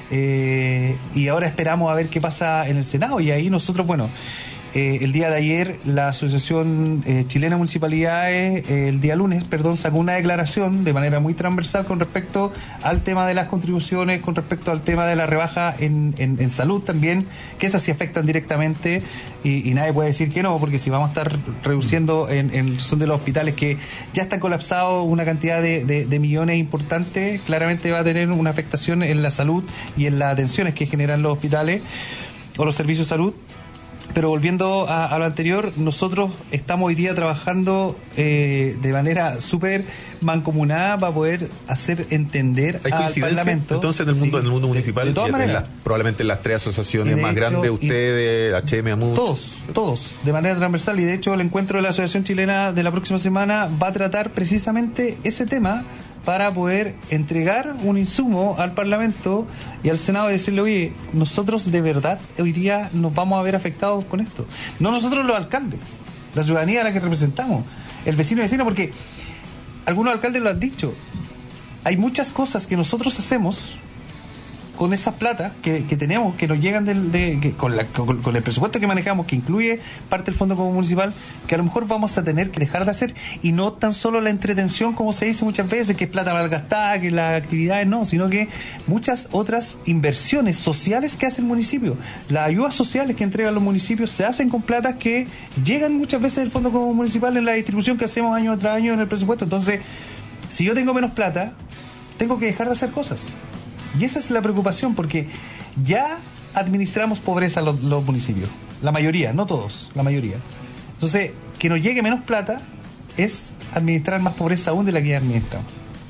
Eh, y ahora esperamos a ver qué pasa en el Senado, y ahí nosotros, bueno, eh, el día de ayer la Asociación eh, Chilena de Municipalidades, eh, el día lunes, perdón, sacó una declaración de manera muy transversal con respecto al tema de las contribuciones, con respecto al tema de la rebaja en, en, en salud también, que esas sí afectan directamente, y, y nadie puede decir que no, porque si vamos a estar reduciendo en, en son de los hospitales que ya están colapsados una cantidad de, de, de millones importantes, claramente va a tener una afectación en la salud y en las atenciones que generan los hospitales o los servicios de salud. Pero volviendo a, a lo anterior, nosotros estamos hoy día trabajando eh, de manera súper mancomunada para poder hacer entender ¿Hay al Parlamento. Entonces, en el mundo, sí, en el mundo municipal, de, de todas maneras, en las, probablemente en las tres asociaciones más hecho, grandes, ustedes, H M, AMUS. Todos, todos, de manera transversal. Y de hecho, el encuentro de la Asociación Chilena de la próxima semana va a tratar precisamente ese tema, para poder entregar un insumo al Parlamento y al Senado y decirle, oye, nosotros de verdad hoy día nos vamos a ver afectados con esto. No nosotros los alcaldes, la ciudadanía a la que representamos, el vecino y vecina, porque algunos alcaldes lo han dicho, hay muchas cosas que nosotros hacemos con esa plata que, que tenemos, que nos llegan del, de, que, con, la, con, con el presupuesto que manejamos, que incluye parte del Fondo Común Municipal, que a lo mejor vamos a tener que dejar de hacer, y no tan solo la entretención, como se dice muchas veces, que es plata mal gastada, que las actividades no, sino que muchas otras inversiones sociales que hace el municipio. Las ayudas sociales que entregan los municipios se hacen con plata que llegan muchas veces del Fondo Común Municipal en la distribución que hacemos año tras año en el presupuesto. Entonces, si yo tengo menos plata, tengo que dejar de hacer cosas. Y esa es la preocupación, porque ya administramos pobreza los, los municipios, la mayoría, no todos, la mayoría. Entonces, que nos llegue menos plata es administrar más pobreza aún de la que ya administramos.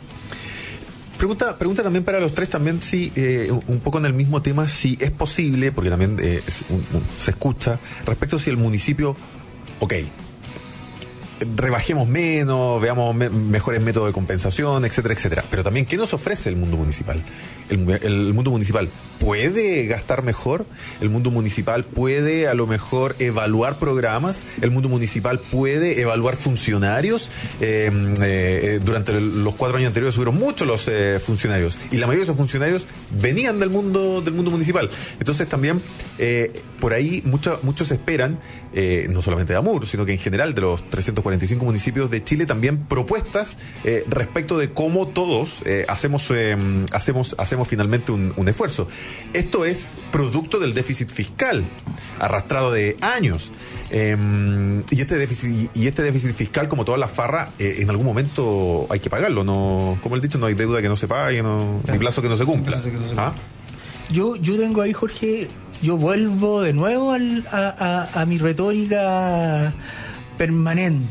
Pregunta, pregunta también para los tres, también si, eh, un poco en el mismo tema, si es posible, porque también eh, es, un, un, se escucha, respecto si el municipio, ok, rebajemos menos, veamos me, mejores métodos de compensación, etcétera, etcétera. Pero también, ¿qué nos ofrece el mundo municipal? El, el mundo municipal puede gastar mejor, el mundo municipal puede a lo mejor evaluar programas, el mundo municipal puede evaluar funcionarios. Eh, eh, durante los cuatro años anteriores subieron mucho los eh, funcionarios, y la mayoría de esos funcionarios venían del mundo del mundo municipal. Entonces también eh, por ahí mucho, muchos esperan, eh, no solamente de AMUR, sino que en general de los trescientos cuarenta y cinco municipios de Chile, también propuestas eh, respecto de cómo todos eh, hacemos, eh, hacemos hacemos finalmente un, un esfuerzo. Esto es producto del déficit fiscal arrastrado de años, eh, y este déficit y este déficit fiscal, como toda la farra, eh, en algún momento hay que pagarlo. No, como el dicho, no hay deuda que no se pague, no, claro, ni plazo que no se cumpla. Que no se ¿Ah? Yo yo tengo ahí, Jorge, yo vuelvo de nuevo al, a, a, a mi retórica permanente.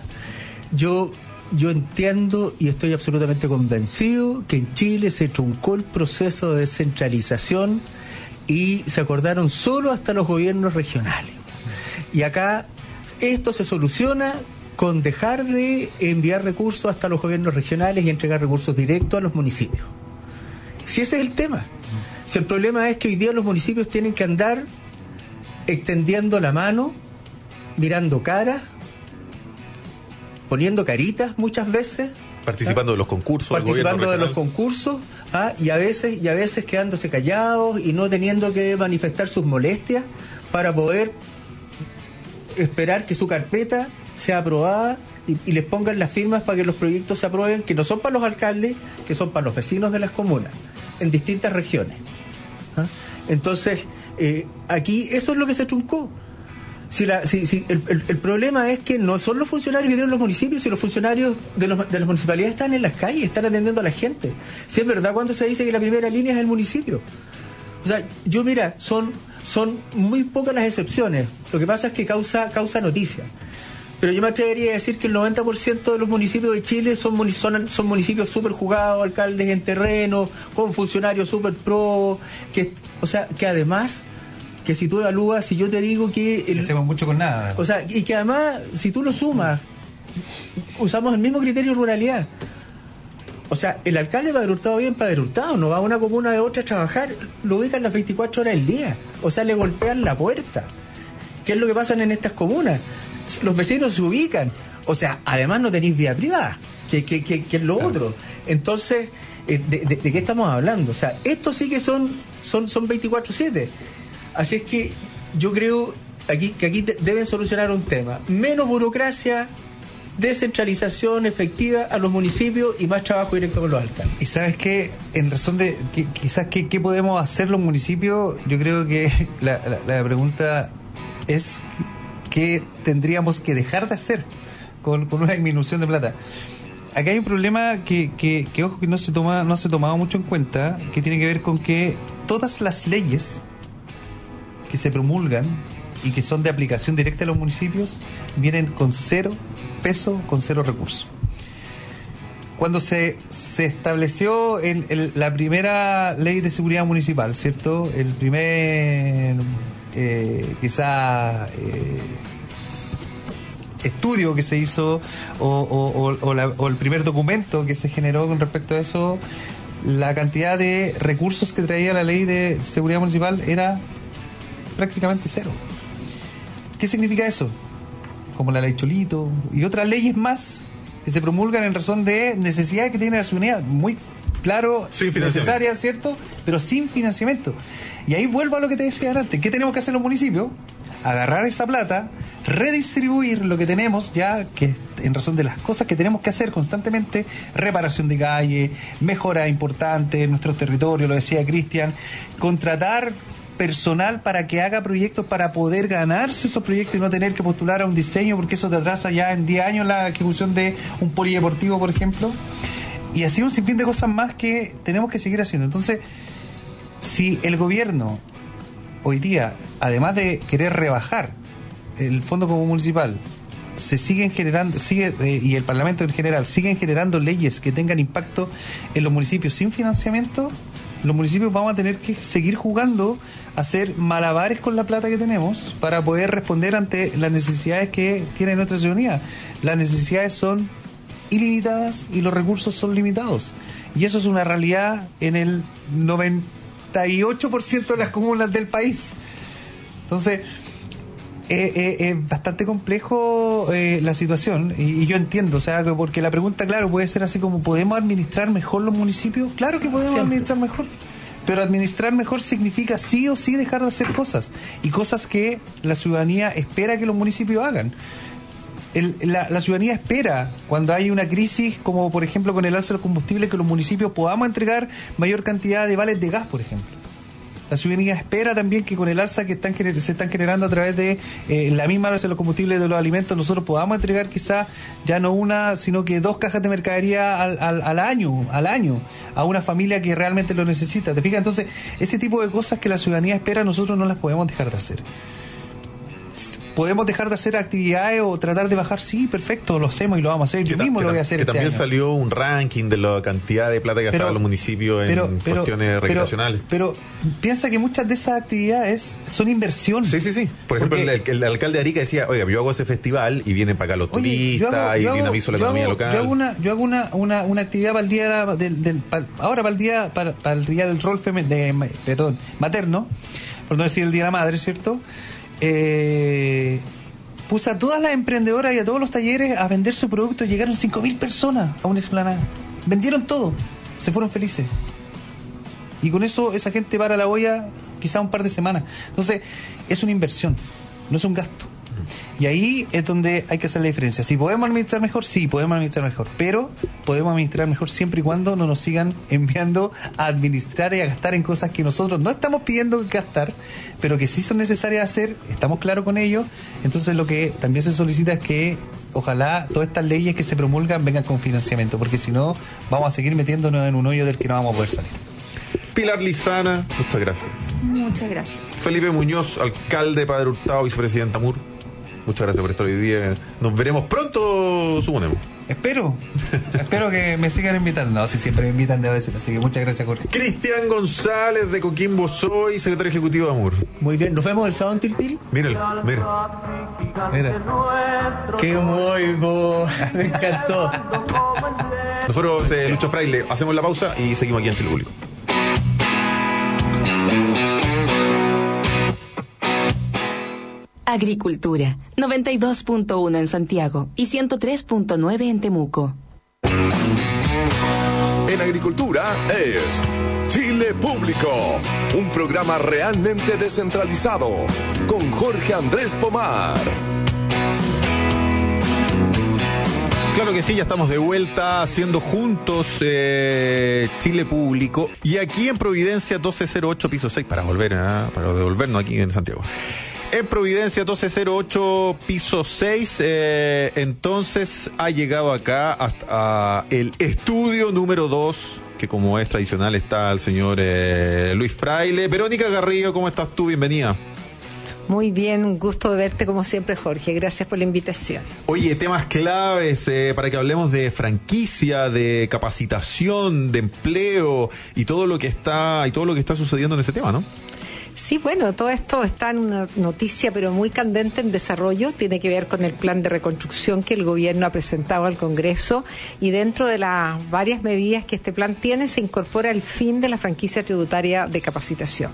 Yo, yo entiendo y estoy absolutamente convencido que en Chile se truncó el proceso de descentralización y se acordaron solo hasta los gobiernos regionales. Y acá esto se soluciona con dejar de enviar recursos hasta los gobiernos regionales y entregar recursos directos a los municipios. Si ese es el tema. Si el problema es que hoy día los municipios tienen que andar extendiendo la mano, mirando caras, poniendo caritas muchas veces, participando ¿ah? de los concursos, participando de los concursos, ¿ah? y a veces y a veces quedándose callados y no teniendo que manifestar sus molestias para poder esperar que su carpeta sea aprobada y, y les pongan las firmas para que los proyectos se aprueben, que no son para los alcaldes, que son para los vecinos de las comunas en distintas regiones. ¿Ah? Entonces, eh, aquí eso es lo que se truncó. Si la, si, si, el, el, el problema es que no son los funcionarios que tienen los municipios, si los funcionarios de, los, de las municipalidades están en las calles, están atendiendo a la gente. Si es verdad cuando se dice que la primera línea es el municipio. O sea, yo mira, son, son muy pocas las excepciones. Lo que pasa es que causa, causa noticia. Pero yo me atrevería a decir que el noventa por ciento de los municipios de Chile son, son, son municipios súper jugados, alcaldes en terreno, con funcionarios súper pro, que, o sea, que además... que si tú evalúas, si yo te digo que... El, hacemos mucho con nada. O sea, y que además, si tú lo sumas, usamos el mismo criterio de ruralidad. O sea, el alcalde Padre Hurtado bien Padre Hurtado, no va a una comuna de otra a trabajar, lo ubican las veinticuatro horas del día. O sea, le golpean la puerta. ¿Qué es lo que pasa en estas comunas? Los vecinos se ubican. O sea, además no tenéis vía privada, que, que, que, que es lo claro. otro. Entonces, ¿de, de, ¿de qué estamos hablando? O sea, estos sí que son, son, son veinticuatro siete. Así es que yo creo aquí, que aquí deben solucionar un tema. Menos burocracia, descentralización efectiva a los municipios y más trabajo directo con los alcaldes. Y sabes qué, en razón de que, quizás qué, qué podemos hacer los municipios, yo creo que la, la, la pregunta es qué tendríamos que dejar de hacer con, con una disminución de plata. Acá hay un problema que, que, que ojo que no se toma, no se ha tomado mucho en cuenta, que tiene que ver con que todas las leyes que se promulgan y que son de aplicación directa a los municipios vienen con cero peso, con cero recursos. Cuando se, se estableció el, el, la primera ley de seguridad municipal, ¿cierto? El primer eh, quizá eh, estudio que se hizo o, o, o, o, la, o el primer documento que se generó con respecto a eso, la cantidad de recursos que traía la ley de seguridad municipal era prácticamente cero. ¿Qué significa eso? Como la ley Cholito y otras leyes más que se promulgan en razón de necesidades que tiene la ciudadanía, muy claro, necesarias, ¿cierto? Pero sin financiamiento. Y ahí vuelvo a lo que te decía antes. ¿Qué tenemos que hacer los municipios? Agarrar esa plata, redistribuir lo que tenemos ya, que en razón de las cosas que tenemos que hacer constantemente, reparación de calle, mejora importante en nuestros territorios, lo decía Cristian, contratar personal para que haga proyectos para poder ganarse esos proyectos y no tener que postular a un diseño porque eso te atrasa ya en diez años la ejecución de un polideportivo, por ejemplo, y así un sinfín de cosas más que tenemos que seguir haciendo. Entonces, si el gobierno hoy día, además de querer rebajar el fondo común municipal, se siguen generando, sigue eh, y el Parlamento en general siguen generando leyes que tengan impacto en los municipios sin financiamiento, los municipios vamos a tener que seguir jugando a hacer malabares con la plata que tenemos para poder responder ante las necesidades que tiene nuestra ciudadanía. Las necesidades son ilimitadas y los recursos son limitados. Y eso es una realidad en el noventa y ocho por ciento de las comunas del país. Entonces, es eh, eh, bastante complejo eh, la situación y, y yo entiendo, o sea, que porque la pregunta, claro, puede ser así como, ¿podemos administrar mejor los municipios? Claro que podemos Siempre. administrar mejor, pero administrar mejor significa sí o sí dejar de hacer cosas y cosas que la ciudadanía espera que los municipios hagan. El, la, la ciudadanía espera, cuando hay una crisis, como por ejemplo con el alza de los combustibles, que los municipios podamos entregar mayor cantidad de vales de gas, por ejemplo. La ciudadanía espera también que con el alza que están se están generando a través de eh, la misma alza de los combustibles, de los alimentos, nosotros podamos entregar quizás ya no una, sino que dos cajas de mercadería al, al, al año, al año, a una familia que realmente lo necesita. ¿Te fijas? Entonces, ese tipo de cosas que la ciudadanía espera, nosotros no las podemos dejar de hacer. ¿Podemos dejar de hacer actividades o tratar de bajar? Sí, perfecto, lo hacemos y lo vamos a hacer. Yo ta- mismo lo ta- voy a hacer que este también año. Salió un ranking de la cantidad de plata que gastaban los municipios en pero, pero, cuestiones pero, recreacionales. Pero, pero piensa que muchas de esas actividades son inversión. Sí, sí, sí. Por ejemplo, Porque, el, el, el alcalde de Arica decía, oiga, yo hago ese festival y vienen para acá los oye, turistas yo hago, y yo hago, dinamizo la yo economía hago, local. Yo hago una, yo hago una, una, una actividad para el día del, del para, ahora para el día para, para el día del rol femen, de, perdón, materno, por no decir el día de la madre, ¿cierto? Eh Puse a todas las emprendedoras y a todos los talleres a vender su producto. Llegaron cinco mil personas a una explanada. Vendieron todo. Se fueron felices. Y con eso esa gente para la olla quizá un par de semanas. Entonces, es una inversión, no es un gasto. Y ahí es donde hay que hacer la diferencia. Si podemos administrar mejor, sí, podemos administrar mejor, pero podemos administrar mejor siempre y cuando no nos sigan enviando a administrar y a gastar en cosas que nosotros no estamos pidiendo gastar, pero que sí son necesarias hacer, estamos claros con ello. Entonces lo que también se solicita es que ojalá todas estas leyes que se promulgan vengan con financiamiento, porque si no vamos a seguir metiéndonos en un hoyo del que no vamos a poder salir. Pilar Lizana, muchas gracias. Muchas gracias. Felipe Muñoz, alcalde de Padre Hurtado, vicepresidenta M U R, muchas gracias por estar hoy día. Nos veremos pronto, suponemos. Espero, espero que me sigan invitando. No, si siempre me invitan, debo decir. Así que muchas gracias, Jorge. Cristian González de Coquimbo Soy, secretario ejecutivo de M U R. Muy bien, nos vemos el sábado en Tiltil. Míralo, mira. Mira. Qué muy bo. Me encantó. Nosotros, eh, Lucho Fraile, hacemos la pausa y seguimos aquí en Chile Público. Agricultura, noventa y dos punto uno en Santiago y ciento tres punto nueve en Temuco. En Agricultura es Chile Público, un programa realmente descentralizado, con Jorge Andrés Pomar. Claro que sí, ya estamos de vuelta haciendo juntos eh, Chile Público. Y aquí en Providencia doce cero ocho, piso seis, para volver, ¿eh? para devolvernos aquí en Santiago. En Providencia doce cero ocho, piso seis, eh, entonces ha llegado acá hasta el estudio número dos, que como es tradicional está el señor eh, Luis Fraile. Verónica Garrido, ¿cómo estás tú? Bienvenida. Muy bien, un gusto verte como siempre, Jorge. Gracias por la invitación. Oye, temas claves eh, para que hablemos de franquicia, de capacitación, de empleo y todo lo que está y todo lo que está sucediendo en ese tema, ¿no? Sí, bueno, todo esto está en una noticia pero muy candente en desarrollo, tiene que ver con el plan de reconstrucción que el gobierno ha presentado al Congreso, y dentro de las varias medidas que este plan tiene se incorpora el fin de la franquicia tributaria de capacitación.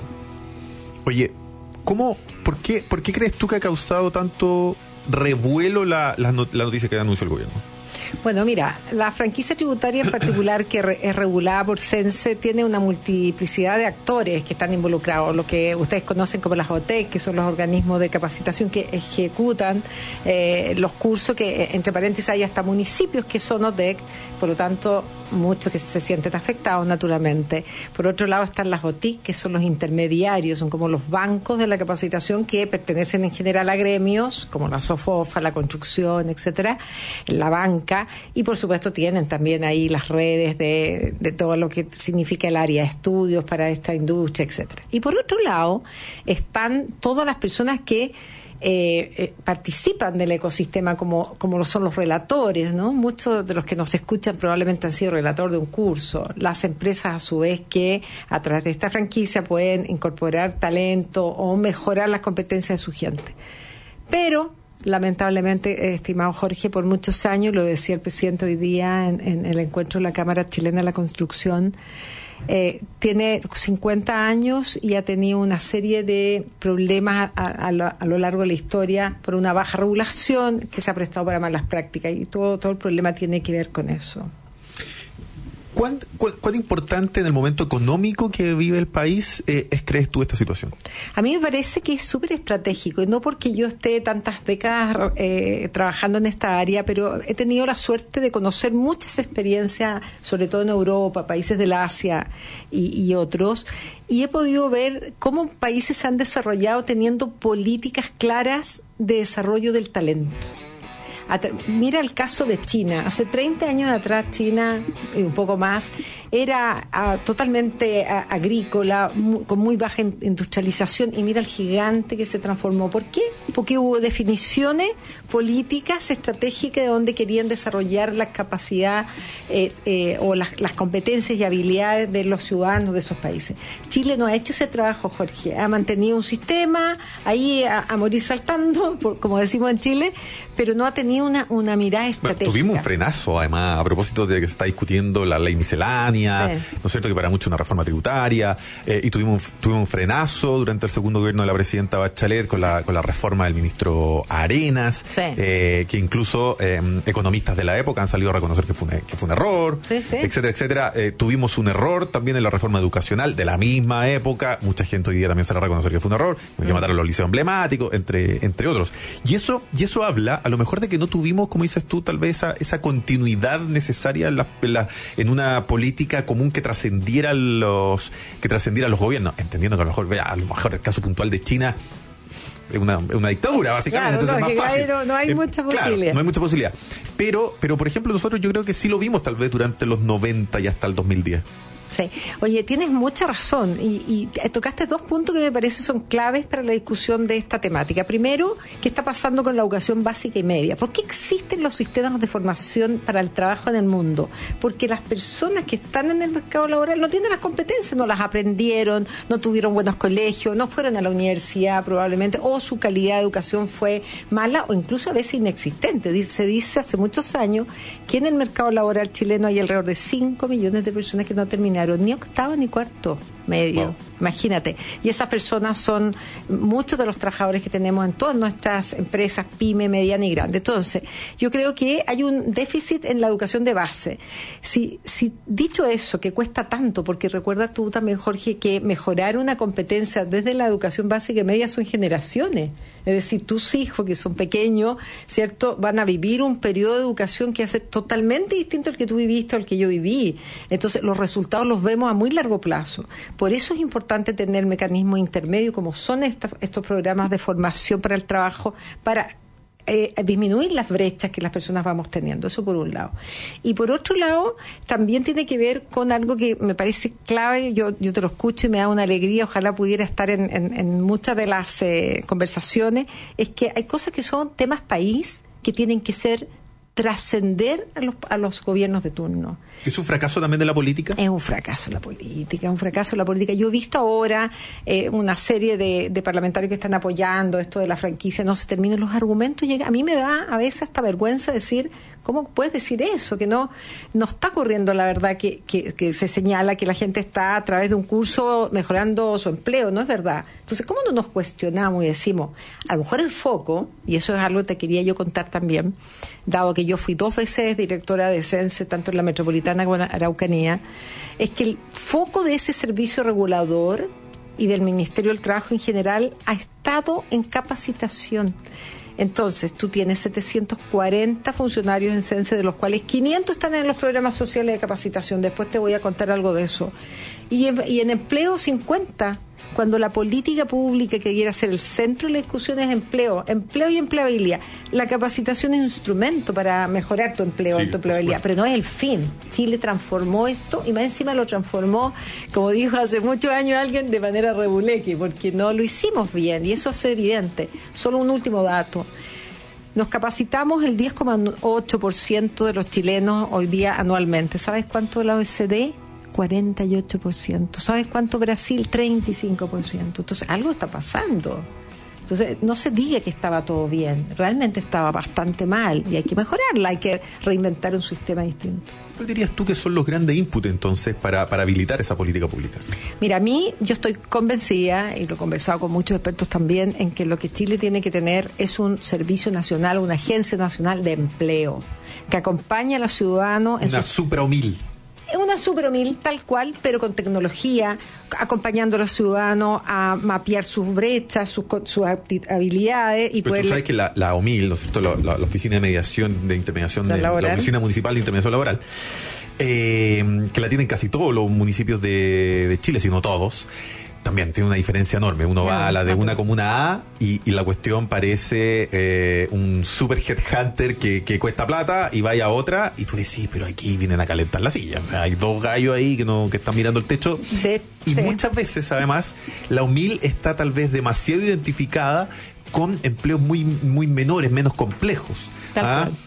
Oye, ¿cómo, por qué, por qué crees tú que ha causado tanto revuelo la, la, la noticia que anunció el gobierno? Bueno, mira, la franquicia tributaria en particular, que re, es regulada por CENSE, tiene una multiplicidad de actores que están involucrados, lo que ustedes conocen como las O T E C, que son los organismos de capacitación que ejecutan eh, los cursos, que entre paréntesis hay hasta municipios que son O T E C, por lo tanto muchos que se sienten afectados naturalmente. Por otro lado están las O T I C, que son los intermediarios, son como los bancos de la capacitación que pertenecen en general a gremios como la SOFOFA, la construcción, etcétera, la banca, y por supuesto tienen también ahí las redes de, de todo lo que significa el área de estudios para esta industria, etcétera. Y por otro lado están todas las personas que Eh, eh, participan del ecosistema, como, como lo son los relatores, ¿no? Muchos de los que nos escuchan probablemente han sido relator de un curso. Las empresas, a su vez, que a través de esta franquicia pueden incorporar talento o mejorar las competencias de su gente. Pero lamentablemente, estimado Jorge, por muchos años, lo decía el presidente hoy día en, en el encuentro de la Cámara Chilena de la Construcción, Eh, tiene cincuenta años y ha tenido una serie de problemas a, a, lo, a lo largo de la historia por una baja regulación que se ha prestado para malas prácticas, y todo, todo el problema tiene que ver con eso. ¿Cuán, cuán, cuán importante en el momento económico que vive el país eh, es, crees tú, esta situación? A mí me parece que es súper estratégico, y no porque yo esté tantas décadas eh, trabajando en esta área, pero he tenido la suerte de conocer muchas experiencias, sobre todo en Europa, países del Asia y, y otros, y he podido ver cómo países se han desarrollado teniendo políticas claras de desarrollo del talento. Mira el caso de China. Hace treinta años atrás China, y un poco más, era uh, totalmente uh, agrícola, muy, con muy baja industrialización, y mira el gigante que se transformó. ¿Por qué? Porque hubo definiciones políticas estratégicas de donde querían desarrollar la capacidad eh, eh, o las, las competencias y habilidades de los ciudadanos de esos países. Chile no ha hecho ese trabajo, Jorge. Ha mantenido un sistema ahí a, a morir saltando, por, como decimos en Chile, pero no ha tenido una, una mirada estratégica. Bueno, tuvimos un frenazo, además, a propósito de que se está discutiendo la ley miscelánea, sí, ¿no es cierto?, que para muchos una reforma tributaria, eh, y tuvimos, tuvimos un frenazo durante el segundo gobierno de la presidenta Bachelet con la, con la reforma reforma del ministro Arenas, Sí. eh, que incluso eh, economistas de la época han salido a reconocer que fue un, que fue un error, Sí, sí. etcétera, etcétera. Eh, tuvimos un error también en la reforma educacional de la misma época. Mucha gente hoy día también sale a reconocer que fue un error, que mataron los liceos emblemáticos, entre, entre otros. Y eso, y eso habla, a lo mejor, de que no tuvimos, como dices tú, tal vez esa, esa continuidad necesaria en, la, en, la, en una política común que trascendiera los, que trascendiera los gobiernos, entendiendo que a lo mejor, vea, a lo mejor el caso puntual de China es una, una dictadura, básicamente. Claro, entonces no, es más que fácil. no- no hay Eh, mucha claro, posibilidad. no hay mucha posibilidad. Pero, pero, por ejemplo, nosotros yo creo que sí lo vimos tal vez durante los noventa y hasta el dos mil diez. Sí. Oye, tienes mucha razón y, y tocaste dos puntos que me parece son claves para la discusión de esta temática. Primero, ¿qué está pasando con la educación básica y media? ¿Por qué existen los sistemas de formación para el trabajo en el mundo? Porque las personas que están en el mercado laboral no tienen las competencias, no las aprendieron, no tuvieron buenos colegios, no fueron a la universidad probablemente, o su calidad de educación fue mala o incluso a veces inexistente. Dice- Se dice hace muchos años que en el mercado laboral chileno hay alrededor de cinco millones de personas que no terminaron ni octavo ni cuarto medio. Wow. Imagínate. Y esas personas son muchos de los trabajadores que tenemos en todas nuestras empresas, pyme, mediana y grande. Entonces, yo creo que hay un déficit en la educación de base. Si, si dicho eso, que cuesta tanto, porque recuerda tú también, Jorge, que mejorar una competencia desde la educación básica y media son generaciones. Es decir, tus hijos, que son pequeños, ¿cierto?, van a vivir un periodo de educación que va a ser totalmente distinto al que tú viviste o al que yo viví. Entonces, los resultados los vemos a muy largo plazo. Por eso es importante tener mecanismos intermedios, como son esta- estos programas de formación para el trabajo, para eh, disminuir las brechas que las personas vamos teniendo. Eso por un lado. Y por otro lado, también tiene que ver con algo que me parece clave. Yo, yo te lo escucho y me da una alegría. Ojalá pudiera estar en, en, en muchas de las eh, conversaciones. Es que hay cosas que son temas país que tienen que ser trascender a los, a los gobiernos de turno. ¿Es un fracaso también de la política? Es un fracaso la política, es un fracaso la política. Yo he visto ahora eh, una serie de, de parlamentarios que están apoyando esto de la franquicia, no se terminan los argumentos. Llega, a mí me da a veces hasta vergüenza decir, ¿cómo puedes decir eso? Que no, no está ocurriendo la verdad que, que, que se señala que la gente está a través de un curso mejorando su empleo, no es verdad. Entonces, ¿cómo no nos cuestionamos y decimos, a lo mejor el foco, y eso es algo que te quería yo contar también, dado que yo fui dos veces directora de CENSE, tanto en la metropolitana como en la Araucanía, es que el foco de ese servicio regulador y del Ministerio del Trabajo en general ha estado en capacitación. Entonces, tú tienes setecientos cuarenta funcionarios en CENSE, de los cuales quinientos están en los programas sociales de capacitación. Después te voy a contar algo de eso. Y en, y en empleo, cincuenta. Cuando la política pública que quiere ser el centro de la discusión es empleo, empleo y empleabilidad. La capacitación es un instrumento para mejorar tu empleo, Sí, tu empleabilidad, pero no es el fin. Chile transformó esto y más encima lo transformó, como dijo hace muchos años alguien, de manera rebuleque, porque no lo hicimos bien y eso es evidente. Solo un último dato. Nos capacitamos el diez coma ocho por ciento de los chilenos hoy día anualmente. ¿Sabes cuánto de la O E C D? cuarenta y ocho por ciento. ¿Sabes cuánto Brasil? treinta y cinco por ciento. Entonces, algo está pasando. Entonces, no se diga que estaba todo bien. Realmente estaba bastante mal y hay que mejorarla, hay que reinventar un sistema distinto. ¿Cuál dirías tú que son los grandes inputs entonces para, para habilitar esa política pública? Mira, a mí yo estoy convencida, y lo he conversado con muchos expertos también, en que lo que Chile tiene que tener es un servicio nacional, una agencia nacional de empleo, que acompañe a los ciudadanos en Una sus... supramil. Es una super humil, tal cual, pero con tecnología, acompañando a los ciudadanos a mapear sus brechas, sus, sus habilidades y Pero poder... tú sabes que la, la O M I L, ¿no es cierto? La, la, la Oficina de Mediación de Intermediación, de, la Oficina Municipal de Intermediación Laboral, eh, que la tienen casi todos los municipios de, de Chile, si no todos, también tiene una diferencia enorme. Uno va a la de una comuna A y, y la cuestión parece eh, un super headhunter que, que cuesta plata, y vaya a otra y tú decís, pero aquí vienen a calentar la silla. O sea, hay dos gallos ahí que no que están mirando el techo. De, y sí. muchas veces, además, la O M I L está tal vez demasiado identificada con empleos muy, muy menores, menos complejos. ¿Ah?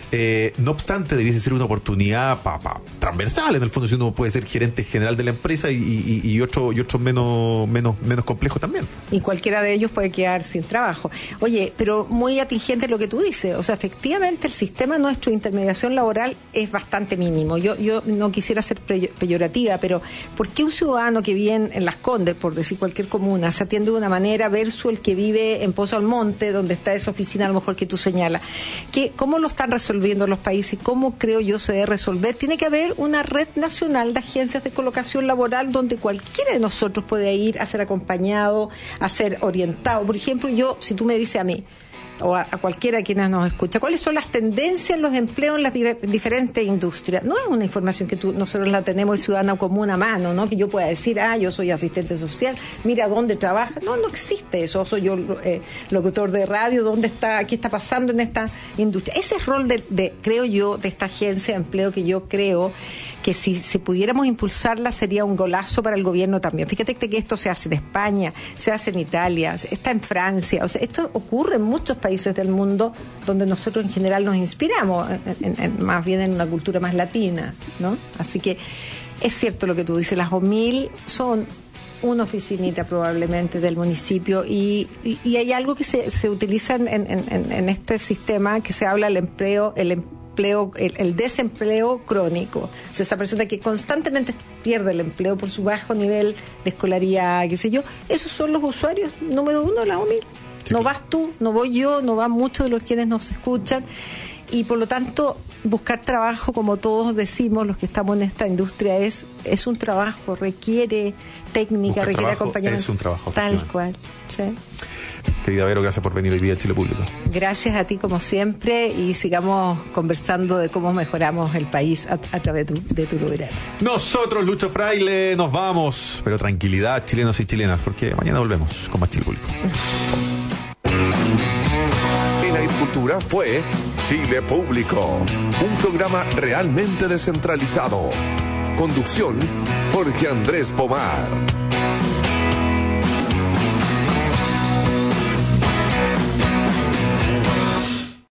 Eh, no obstante, debiese ser una oportunidad pa, pa, transversal, en el fondo, si uno puede ser gerente general de la empresa y, y, y otro, y otro menos, menos, menos complejo también. Y cualquiera de ellos puede quedar sin trabajo. Oye, pero muy atingente lo que tú dices. O sea, efectivamente el sistema nuestro de intermediación laboral es bastante mínimo. Yo, yo no quisiera ser peyorativa, pero ¿por qué un ciudadano que vive en Las Condes, por decir cualquier comuna, se atiende de una manera versus el que vive en Pozo Almonte, donde está esa oficina a lo mejor que tú señalas? ¿Qué, ¿Cómo lo están resolviendo los países? ¿Cómo creo yo se debe resolver? Tiene que haber una red nacional de agencias de colocación laboral donde cualquiera de nosotros puede ir a ser acompañado, a ser orientado. Por ejemplo, yo, si tú me dices a mí, o a, a cualquiera de quienes nos escucha, ¿cuáles son las tendencias en los empleos en las di- diferentes industrias? No es una información que tú, nosotros la tenemos el ciudadano común a mano, ¿no? Que yo pueda decir, ah, yo soy asistente social, mira dónde trabaja. No, no existe eso. Soy yo eh, locutor de radio, ¿dónde está, qué está pasando en esta industria? Ese es el rol de, de, creo yo, de esta agencia de empleo, que yo creo que si, si pudiéramos impulsarla sería un golazo para el gobierno también. Fíjate que esto se hace en España, se hace en Italia, está en Francia. O sea, esto ocurre en muchos países del mundo donde nosotros en general nos inspiramos, en, en, en, más bien en una cultura más latina, ¿no? Así que es cierto lo que tú dices, las O M I L son una oficinita probablemente del municipio y, y, y hay algo que se, se utiliza en, en, en, en este sistema que se habla del empleo, el empleo El, el desempleo crónico. O sea, esa persona que constantemente pierde el empleo por su bajo nivel de escolaridad, qué sé yo, esos son los usuarios número uno de la O M I L. Sí. No vas tú, no voy yo, no van muchos de los quienes nos escuchan, y por lo tanto buscar trabajo, como todos decimos los que estamos en esta industria, es es un trabajo, requiere técnica, buscar requiere acompañamiento. Es un trabajo. Tal cual, sí. Querida Vero, gracias por venir hoy día a Chile Público. Gracias a ti como siempre y sigamos conversando de cómo mejoramos el país a, a través de tu, de tu lugar. Nosotros, Lucho Fraile, nos vamos, pero tranquilidad, chilenos y chilenas, porque mañana volvemos con más Chile Público. En Agricultura fue Chile Público, un programa realmente descentralizado. Conducción, Jorge Andrés Pomar.